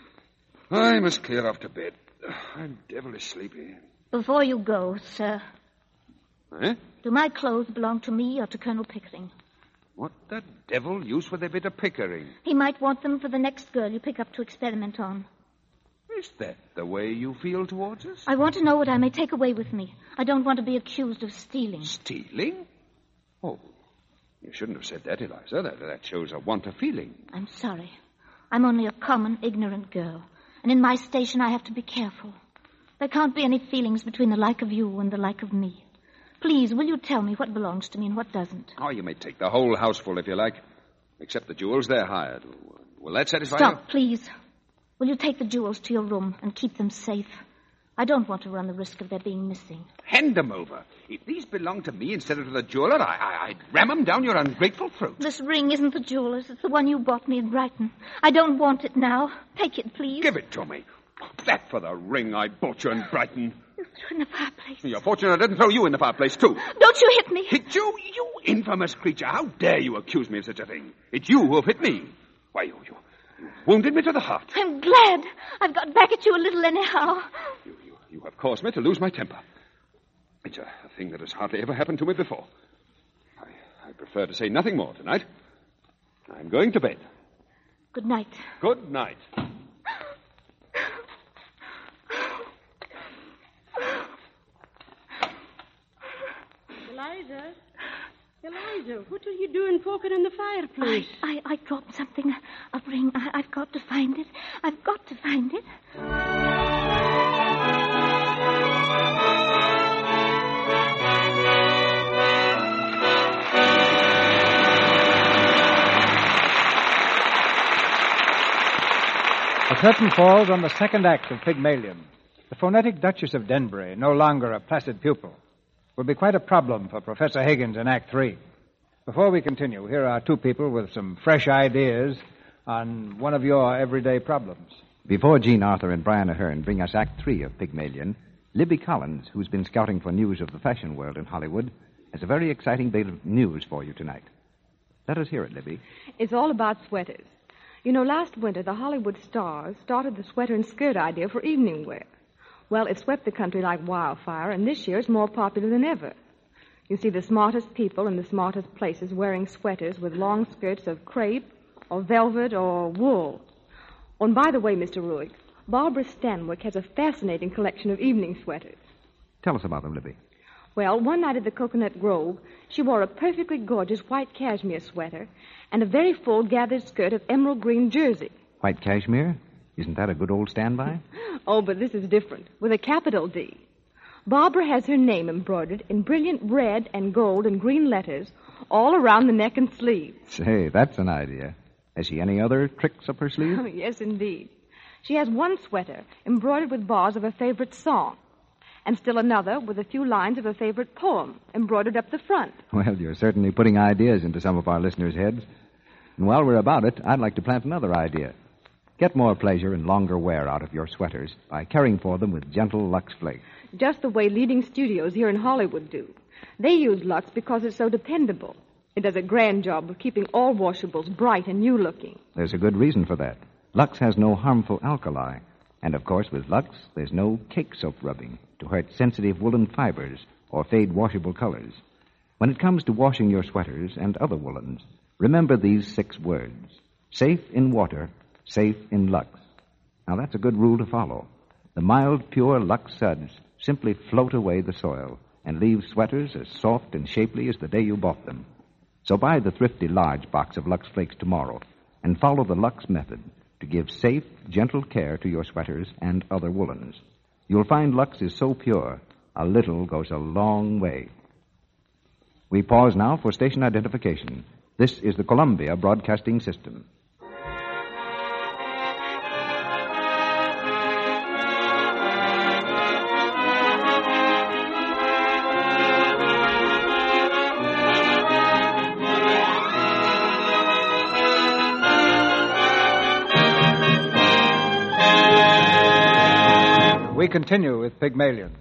I must clear off to bed. I'm devilish sleepy. Before you go, sir. Eh? Do my clothes belong to me or to Colonel Pickering? What the devil use with a bit of Pickering? He might want them for the next girl you pick up to experiment on. Is that the way you feel towards us? I want to know what I may take away with me. I don't want to be accused of stealing. Stealing? Oh, you shouldn't have said that, Eliza. That shows a want of feeling. I'm sorry. I'm only a common, ignorant girl. And in my station, I have to be careful. There can't be any feelings between the like of you and the like of me. Please, will you tell me what belongs to me and what doesn't? Oh, you may take the whole houseful if you like. Except the jewels, they're hired. Will that satisfy you? Stop, please. Will you take the jewels to your room and keep them safe? I don't want to run the risk of their being missing. Hand them over. If these belonged to me instead of to the jeweler, I'd ram them down your ungrateful throat. This ring isn't the jeweler's. It's the one you bought me in Brighton. I don't want it now. Take it, please. Give it to me. That for the ring I bought you in Brighton. You threw it in the fireplace. You're fortunate I didn't throw you in the fireplace, too. Don't you hit me. Hit you? You infamous creature. How dare you accuse me of such a thing? It's you who have hit me. Why, you wounded me to the heart. I'm glad. I've got back at you a little anyhow. You have caused me to lose my temper. It's a thing that has hardly ever happened to me before. I prefer to say nothing more tonight. I'm going to bed. Good night. Good night. Eliza, what are you doing poking in the fireplace? I dropped something. A ring. I've got to find it. I've got to find it. The curtain falls on the second act of Pygmalion. The phonetic Duchess of Denbury, no longer a placid pupil, will be quite a problem for Professor Higgins in Act 3. Before we continue, here are two people with some fresh ideas on one of your everyday problems. Before Jean Arthur and Brian Ahern bring us Act 3 of Pygmalion, Libby Collins, who's been scouting for news of the fashion world in Hollywood, has a very exciting bit of news for you tonight. Let us hear it, Libby. It's all about sweaters. You know, last winter, the Hollywood stars started the sweater and skirt idea for evening wear. Well, it swept the country like wildfire, and this year it's more popular than ever. You see the smartest people in the smartest places wearing sweaters with long skirts of crepe or velvet or wool. Oh, and by the way, Mr. Ruick, Barbara Stanwyck has a fascinating collection of evening sweaters. Tell us about them, Libby. Well, one night at the Coconut Grove, she wore a perfectly gorgeous white cashmere sweater and a very full gathered skirt of emerald green jersey. White cashmere? Isn't that a good old standby? Oh, but this is different, with a capital D. Barbara has her name embroidered in brilliant red and gold and green letters all around the neck and sleeves. Say, that's an idea. Has she any other tricks up her sleeve? Oh, yes, indeed. She has one sweater embroidered with bars of her favorite song, and still another with a few lines of her favorite poem embroidered up the front. Well, you're certainly putting ideas into some of our listeners' heads. And while we're about it, I'd like to plant another idea. Get more pleasure and longer wear out of your sweaters by caring for them with gentle Lux Flakes. Just the way leading studios here in Hollywood do. They use Lux because it's so dependable. It does a grand job of keeping all washables bright and new-looking. There's a good reason for that. Lux has no harmful alkali. And, of course, with Lux, there's no cake soap rubbing to hurt sensitive woolen fibers or fade washable colors. When it comes to washing your sweaters and other woolens, remember these 6 words. Safe in water, safe in Lux. Now, that's a good rule to follow. The mild, pure Lux suds simply float away the soil and leave sweaters as soft and shapely as the day you bought them. So buy the thrifty large box of Lux Flakes tomorrow and follow the Lux method to give safe, gentle care to your sweaters and other woolens. You'll find Lux is so pure, a little goes a long way. We pause now for station identification. This is the Columbia Broadcasting System. We continue with Pygmalion.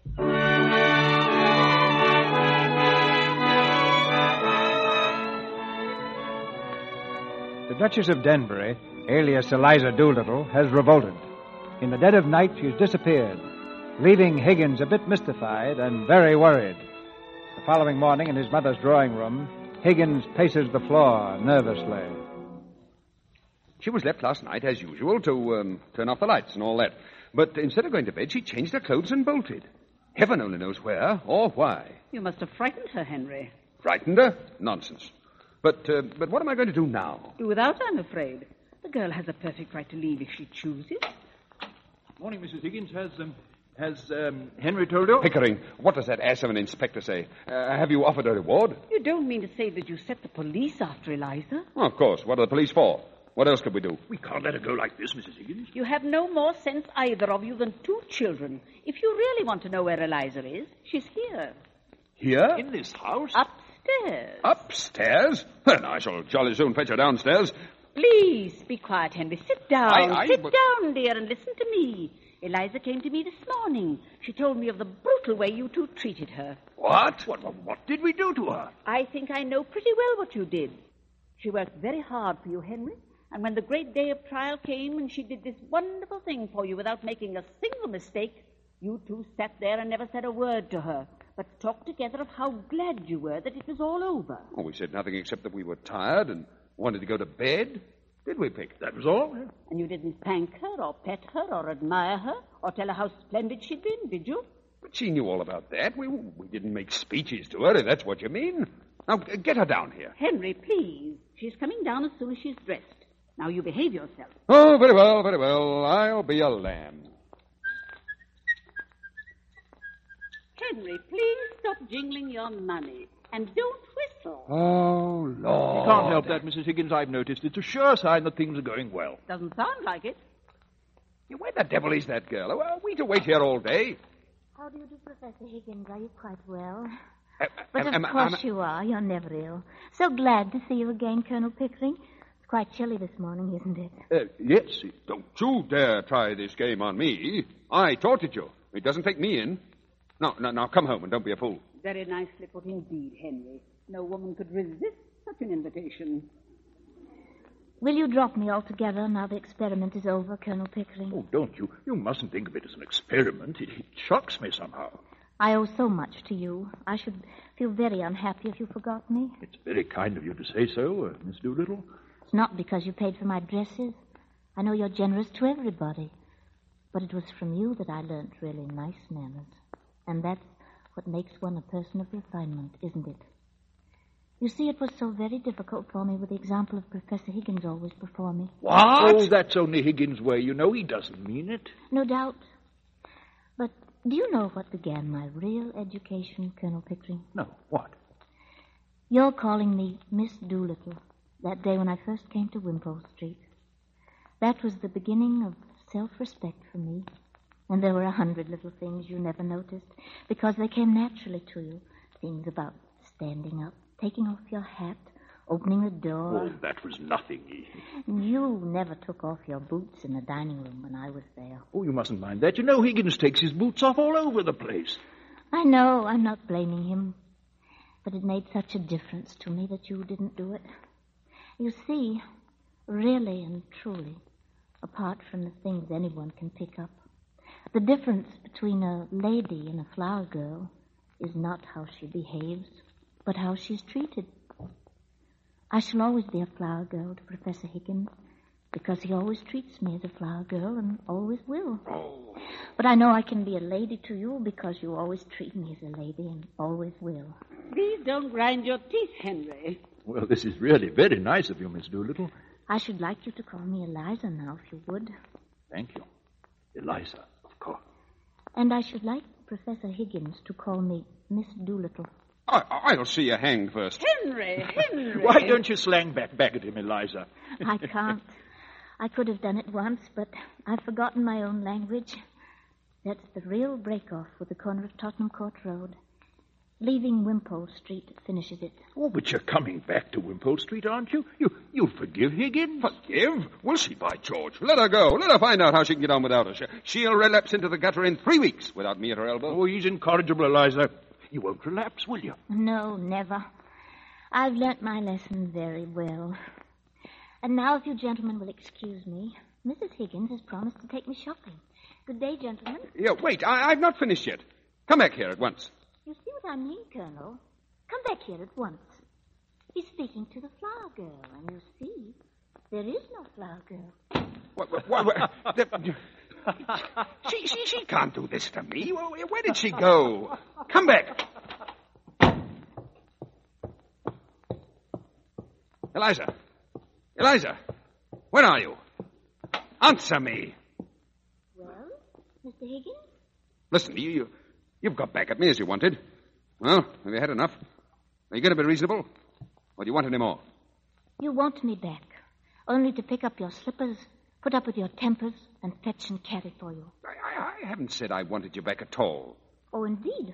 The Duchess of Denbury, alias Eliza Doolittle, has revolted. In the dead of night, she's disappeared, leaving Higgins a bit mystified and very worried. The following morning, in his mother's drawing room, Higgins paces the floor nervously. She was left last night, as usual, to turn off the lights and all that. But instead of going to bed, she changed her clothes and bolted. Heaven only knows where or why. You must have frightened her, Henry. Frightened her? Nonsense. But what am I going to do now? Do without, I'm afraid. The girl has a perfect right to leave if she chooses. Morning, Mrs. Higgins. Has Henry told you? Pickering, what does that ass of an inspector say? Have you offered a reward? You don't mean to say that you set the police after Eliza? Oh, of course. What are the police for? What else could we do? We can't let her go like this, Mrs. Higgins. You have no more sense, either of you, than 2 children. If you really want to know where Eliza is, she's here. Here? In this house? Upstairs. Upstairs? Then I shall jolly soon fetch her downstairs. Please be quiet, Henry. Sit down. Sit but- down, dear, and listen to me. Eliza came to me this morning. She told me of the brutal way you two treated her. What? What did we do to her? I think I know pretty well what you did. She worked very hard for you, Henry, and when the great day of trial came and she did this wonderful thing for you without making a single mistake, you two sat there and never said a word to her, but talked together of how glad you were that it was all over. Oh, we said nothing except that we were tired and wanted to go to bed. Did we, Pick? That was all. And you didn't thank her or pet her or admire her or tell her how splendid she'd been, did you? But she knew all about that. We didn't make speeches to her, if that's what you mean. Now, get her down here. Henry, please. She's coming down as soon as she's dressed. Now, you behave yourself. Oh, very well, very well. I'll be a lamb. Henry, please stop jingling your money. And don't whistle. Oh, Lord. You can't help that, Mrs. Higgins, I've noticed. It's a sure sign that things are going well. Doesn't sound like it. Yeah, where the devil is that girl? Are we to wait here all day? How do you do, Professor Higgins? Are you quite well? But of course you are. You're never ill. So glad to see you again, Colonel Pickering. It's quite chilly this morning, isn't it? Yes. Don't you dare try this game on me. I taught it you. It doesn't take me in. Now, come home and don't be a fool. Very nicely put indeed, Henry. No woman could resist such an invitation. Will you drop me altogether now the experiment is over, Colonel Pickering? Oh, don't you? You mustn't think of it as an experiment. It shocks me somehow. I owe so much to you. I should feel very unhappy if you forgot me. It's very kind of you to say so, Miss Doolittle. It's not because you paid for my dresses. I know you're generous to everybody. But it was from you that I learnt really nice manners. And that's what makes one a person of refinement, isn't it? You see, it was so very difficult for me with the example of Professor Higgins always before me. What? Oh, that's only Higgins' way. You know he doesn't mean it. No doubt. But do you know what began my real education, Colonel Pickering? No, what? Your calling me Miss Doolittle that day when I first came to Wimpole Street. That was the beginning of self-respect for me. And there were 100 little things you never noticed because they came naturally to you. Things about standing up, taking off your hat, opening the door. Oh, that was nothing. You never took off your boots in the dining room when I was there. Oh, you mustn't mind that. You know Higgins takes his boots off all over the place. I know. I'm not blaming him. But it made such a difference to me that you didn't do it. You see, really and truly, apart from the things anyone can pick up, the difference between a lady and a flower girl is not how she behaves, but how she's treated. I shall always be a flower girl to Professor Higgins, because he always treats me as a flower girl and always will. Oh. But I know I can be a lady to you because you always treat me as a lady and always will. Please don't grind your teeth, Henry. Well, this is really very nice of you, Miss Doolittle. I should like you to call me Eliza now, if you would. Thank you. Eliza, of course. And I should like Professor Higgins to call me Miss Doolittle. I'll see you hanged first. Henry! Why don't you slang back at him, Eliza? I can't. I could have done it once, but I've forgotten my own language. That's the real break-off with the corner of Tottenham Court Road. Leaving Wimpole Street finishes it. Oh, but you're coming back to Wimpole Street, aren't you? You'll forgive Higgins? Forgive? Will she, by George? Let her go. Let her find out how she can get on without us. She'll relapse into the gutter in 3 weeks without me at her elbow. Oh, he's incorrigible, Eliza. You won't relapse, will you? No, never. I've learnt my lesson very well. And now, if you gentlemen will excuse me, Mrs. Higgins has promised to take me shopping. Good day, gentlemen. Yeah, wait. I've not finished yet. Come back here at once. You see what I mean, Colonel? Come back here at once. He's speaking to the flower girl, and you see, there is no flower girl. What? She can't do this to me. Where did she go? Come back. Eliza, where are you? Answer me. Well, Mr. Higgins? Listen, you've got back at me as you wanted. Well, have you had enough? Are you going to be reasonable? Or do you want any more? You want me back, only to pick up your slippers, put up with your tempers, and fetch and carry for you. I haven't said I wanted you back at all. Oh, indeed.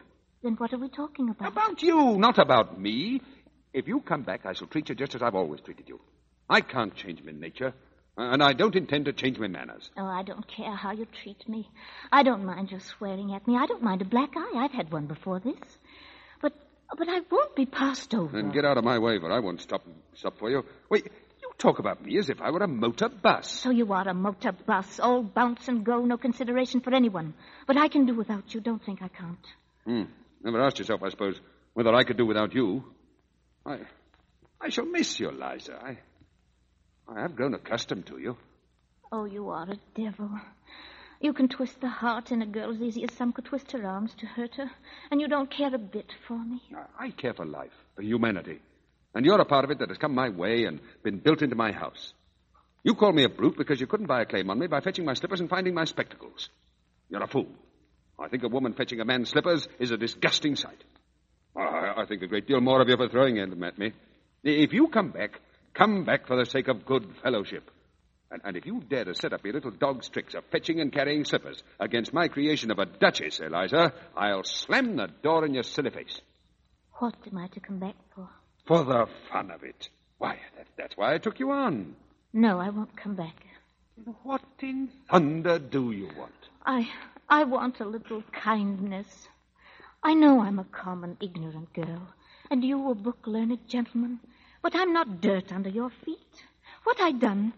Then what are we talking about? About you, not about me. If you come back, I shall treat you just as I've always treated you. I can't change my nature, and I don't intend to change my manners. Oh, I don't care how you treat me. I don't mind your swearing at me. I don't mind a black eye. I've had one before this. But I won't be passed over. Then get out of my way, for I won't stop for you. Wait, you talk about me as if I were a motor bus. So you are a motor bus, all bounce and go, no consideration for anyone. But I can do without you. Don't think I can't. Never asked yourself, I suppose, whether I could do without you. I shall miss you, Liza. I have grown accustomed to you. Oh, you are a devil. You can twist the heart in a girl as easy as some could twist her arms to hurt her, and you don't care a bit for me. I care for life, for humanity. And you're a part of it that has come my way and been built into my house. You call me a brute because you couldn't buy a claim on me by fetching my slippers and finding my spectacles. You're a fool. I think a woman fetching a man's slippers is a disgusting sight. I think a great deal more of you for throwing them at me. If you come back for the sake of good fellowship. And if you dare to set up your little dog's tricks of fetching and carrying slippers against my creation of a duchess, Eliza, I'll slam the door in your silly face. What am I to come back for? For the fun of it. Why, that's why I took you on. No, I won't come back. What in thunder do you want? I want a little kindness. I know I'm a common, ignorant girl, and you a book-learned gentleman, but I'm not dirt under your feet. What I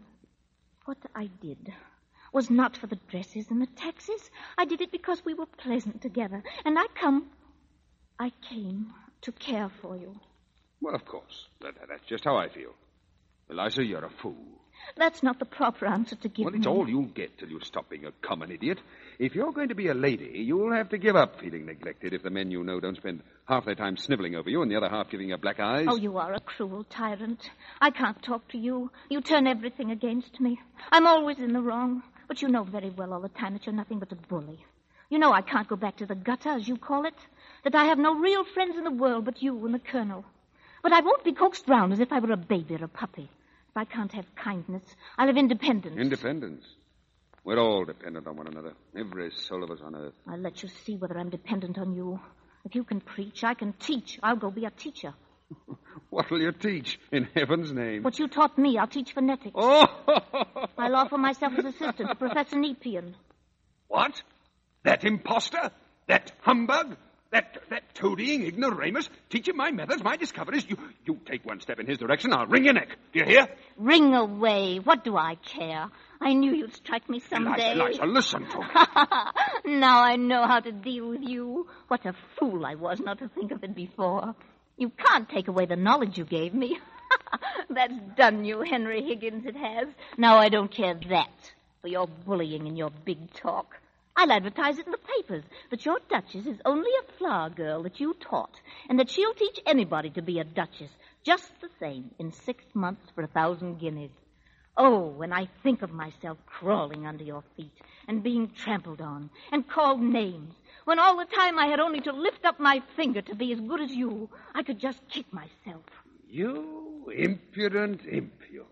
did was not for the dresses and the taxes. I did it because we were pleasant together, and I came to care for you. Well, of course. That's just how I feel. Eliza, you're a fool. That's not the proper answer to give me. Well, it's all you'll get till you stop being a common idiot. If you're going to be a lady, you'll have to give up feeling neglected if the men you know don't spend half their time sniveling over you and the other half giving you black eyes. Oh, you are a cruel tyrant. I can't talk to you. You turn everything against me. I'm always in the wrong. But you know very well all the time that you're nothing but a bully. You know I can't go back to the gutter, as you call it. That I have no real friends in the world but you and the Colonel. But I won't be coaxed round as if I were a baby or a puppy. If I can't have kindness, I'll have independence. Independence? We're all dependent on one another. Every soul of us on earth. I'll let you see whether I'm dependent on you. If you can preach, I can teach. I'll go be a teacher. What'll you teach, in heaven's name? What you taught me, I'll teach phonetics. Oh! I'll offer myself as assistant to Professor Nepean. What? That imposter? That humbug? That toadying ignoramus? Teaching my methods, my discoveries? You take one step in his direction, I'll wring your neck. Do you hear? Wring away. What do I care? I knew you'd strike me someday. Eliza, listen to me. Now I know how to deal with you. What a fool I was not to think of it before. You can't take away the knowledge you gave me. That's done you, Henry Higgins, it has. Now I don't care that for your bullying and your big talk. I'll advertise it in the papers that your Duchess is only a flower girl that you taught, and that she'll teach anybody to be a Duchess, just the same, in 6 months for 1,000 guineas. Oh, when I think of myself crawling under your feet and being trampled on and called names, when all the time I had only to lift up my finger to be as good as you, I could just kick myself. You impudent imp, you.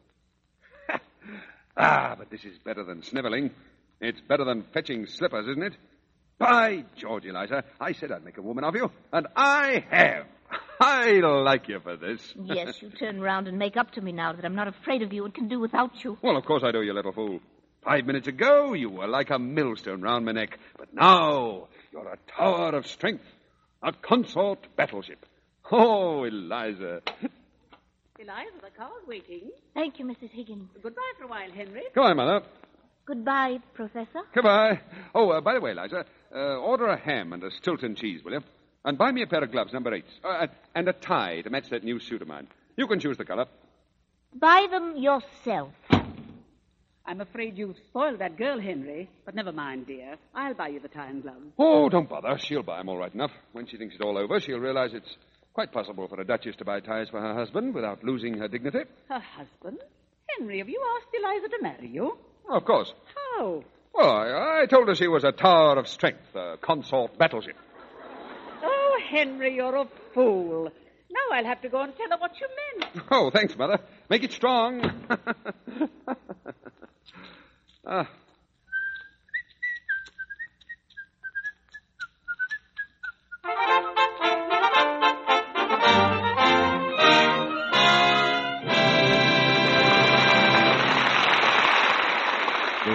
But this is better than sniveling. It's better than fetching slippers, isn't it? By George, Eliza, I said I'd make a woman of you, and I have. I like you for this. Yes, you turn round and make up to me now that I'm not afraid of you and can do without you. Well, of course I do, you little fool. 5 minutes ago, you were like a millstone round my neck. But now, you're a tower of strength. A consort battleship. Oh, Eliza. Eliza, the car's waiting. Thank you, Mrs. Higgins. Goodbye for a while, Henry. Come on, Mother. Goodbye, Professor. Goodbye. Oh, by the way, Eliza, order a ham and a Stilton cheese, will you? And buy me a pair of gloves, number 8s, and a tie to match that new suit of mine. You can choose the color. Buy them yourself. I'm afraid you've spoiled that girl, Henry. But never mind, dear. I'll buy you the tie and gloves. Oh, don't bother. She'll buy them all right enough. When she thinks it all over, she'll realize it's quite possible for a duchess to buy ties for her husband without losing her dignity. Her husband? Henry, have you asked Eliza to marry you? Oh, of course. How? Well, I told her she was a tower of strength, a consort battleship. Oh, Henry, you're a fool. Now I'll have to go and tell her what you meant. Oh, thanks, Mother. Make it strong.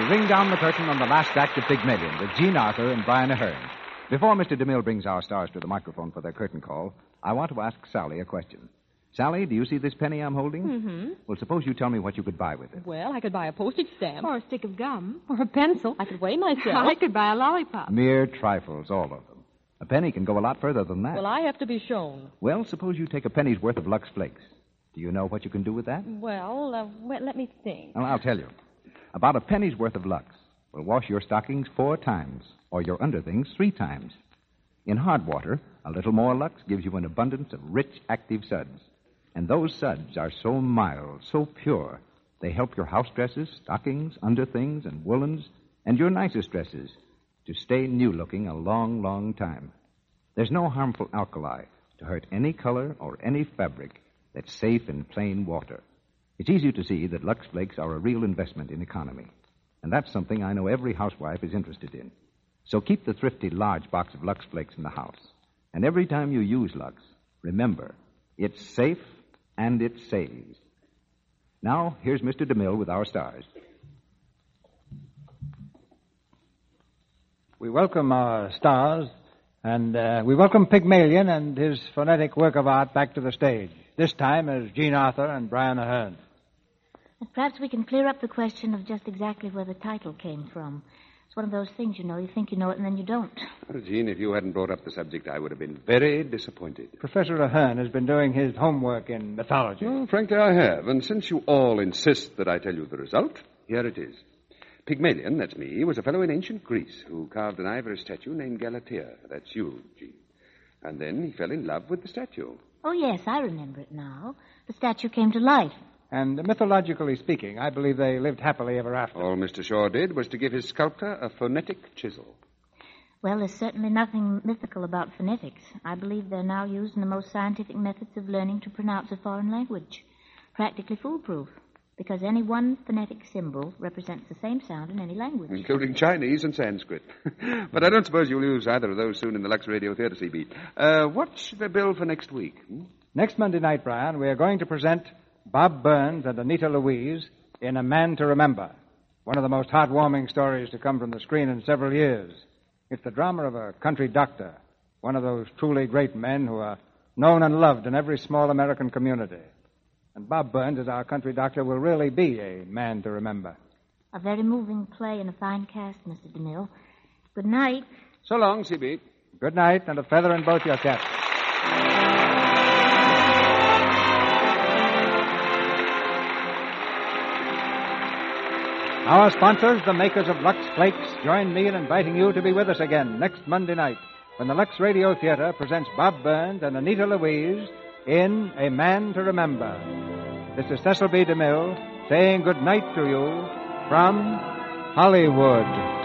ring down the curtain on the last act of Pygmalion with Jean Arthur and Brian Ahern. Before Mr. DeMille brings our stars to the microphone for their curtain call, I want to ask Sally a question. Sally, do you see this penny I'm holding? Mm-hmm. Well, suppose you tell me what you could buy with it. Well, I could buy a postage stamp. Or a stick of gum. Or a pencil. I could weigh myself. I could buy a lollipop. Mere trifles, all of them. A penny can go a lot further than that. Well, I have to be shown. Well, suppose you take a penny's worth of Lux Flakes. Do you know what you can do with that? Well, let me think. Well, I'll tell you. About a penny's worth of Lux will wash your stockings 4 times, or your underthings 3 times. In hard water, a little more Lux gives you an abundance of rich, active suds. And those suds are so mild, so pure, they help your house dresses, stockings, underthings, and woolens, and your nicest dresses to stay new-looking a long, long time. There's no harmful alkali to hurt any color or any fabric that's safe in plain water. It's easy to see that Lux Flakes are a real investment in economy. And that's something I know every housewife is interested in. So keep the thrifty large box of Lux Flakes in the house. And every time you use Lux, remember, it's safe and it saves. Now, here's Mr. DeMille with our stars. We welcome our stars, and we welcome Pygmalion and his phonetic work of art back to the stage, this time as Jean Arthur and Brian Ahern. Perhaps we can clear up the question of just exactly where the title came from. It's one of those things, you think you know it and then you don't. Well, Jean, if you hadn't brought up the subject, I would have been very disappointed. Professor Ahern has been doing his homework in mythology. Well, frankly, I have. And since you all insist that I tell you the result, here it is. Pygmalion, that's me, was a fellow in ancient Greece who carved an ivory statue named Galatea. That's you, Jean. And then he fell in love with the statue. Oh, yes, I remember it now. The statue came to life. And mythologically speaking, I believe they lived happily ever after. All Mr. Shaw did was to give his sculptor a phonetic chisel. Well, there's certainly nothing mythical about phonetics. I believe they're now used in the most scientific methods of learning to pronounce a foreign language. Practically foolproof, because any one phonetic symbol represents the same sound in any language. Including Chinese and Sanskrit. But I don't suppose you'll use either of those soon in the Lux Radio Theater, CB. What's the bill for next week? Next Monday night, Brian, we are going to present Bob Burns and Anita Louise in A Man to Remember, one of the most heartwarming stories to come from the screen in several years. It's the drama of a country doctor, one of those truly great men who are known and loved in every small American community. And Bob Burns, as our country doctor, will really be a man to remember. A very moving play and a fine cast, Mr. DeMille. Good night. So long, CB. Good night, and a feather in both your caps. Our sponsors, the makers of Lux Flakes, join me in inviting you to be with us again next Monday night when the Lux Radio Theater presents Bob Burns and Anita Louise in A Man to Remember. This is Cecil B. DeMille saying good night to you from Hollywood.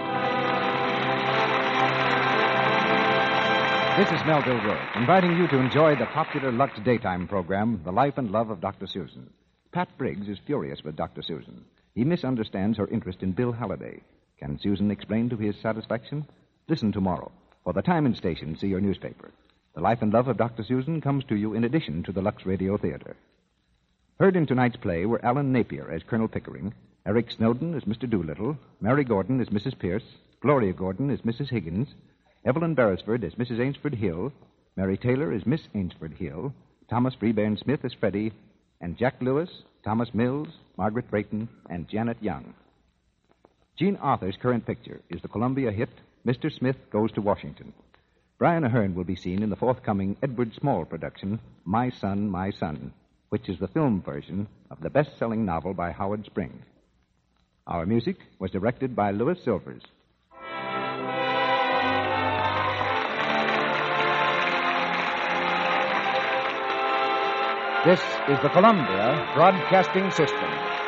This is Melville Rowe, inviting you to enjoy the popular Lux daytime program, The Life and Love of Dr. Susan. Pat Briggs is furious with Dr. Susan. He misunderstands her interest in Bill Halliday. Can Susan explain to his satisfaction? Listen tomorrow. For the time and station, see your newspaper. The Life and Love of Dr. Susan comes to you in addition to the Lux Radio Theater. Heard in tonight's play were Alan Napier as Colonel Pickering, Eric Snowden as Mr. Doolittle, Mary Gordon as Mrs. Pierce, Gloria Gordon as Mrs. Higgins, Evelyn Beresford as Mrs. Ainsford Hill, Mary Taylor as Miss Ainsford Hill, Thomas Freebairn Smith as Freddie, and Jack Lewis, Thomas Mills, Margaret Brayton, and Janet Young. Jean Arthur's current picture is the Columbia hit, Mr. Smith Goes to Washington. Brian Ahern will be seen in the forthcoming Edward Small production, My Son, which is the film version of the best-selling novel by Howard Spring. Our music was directed by Louis Silvers. This is the Columbia Broadcasting System.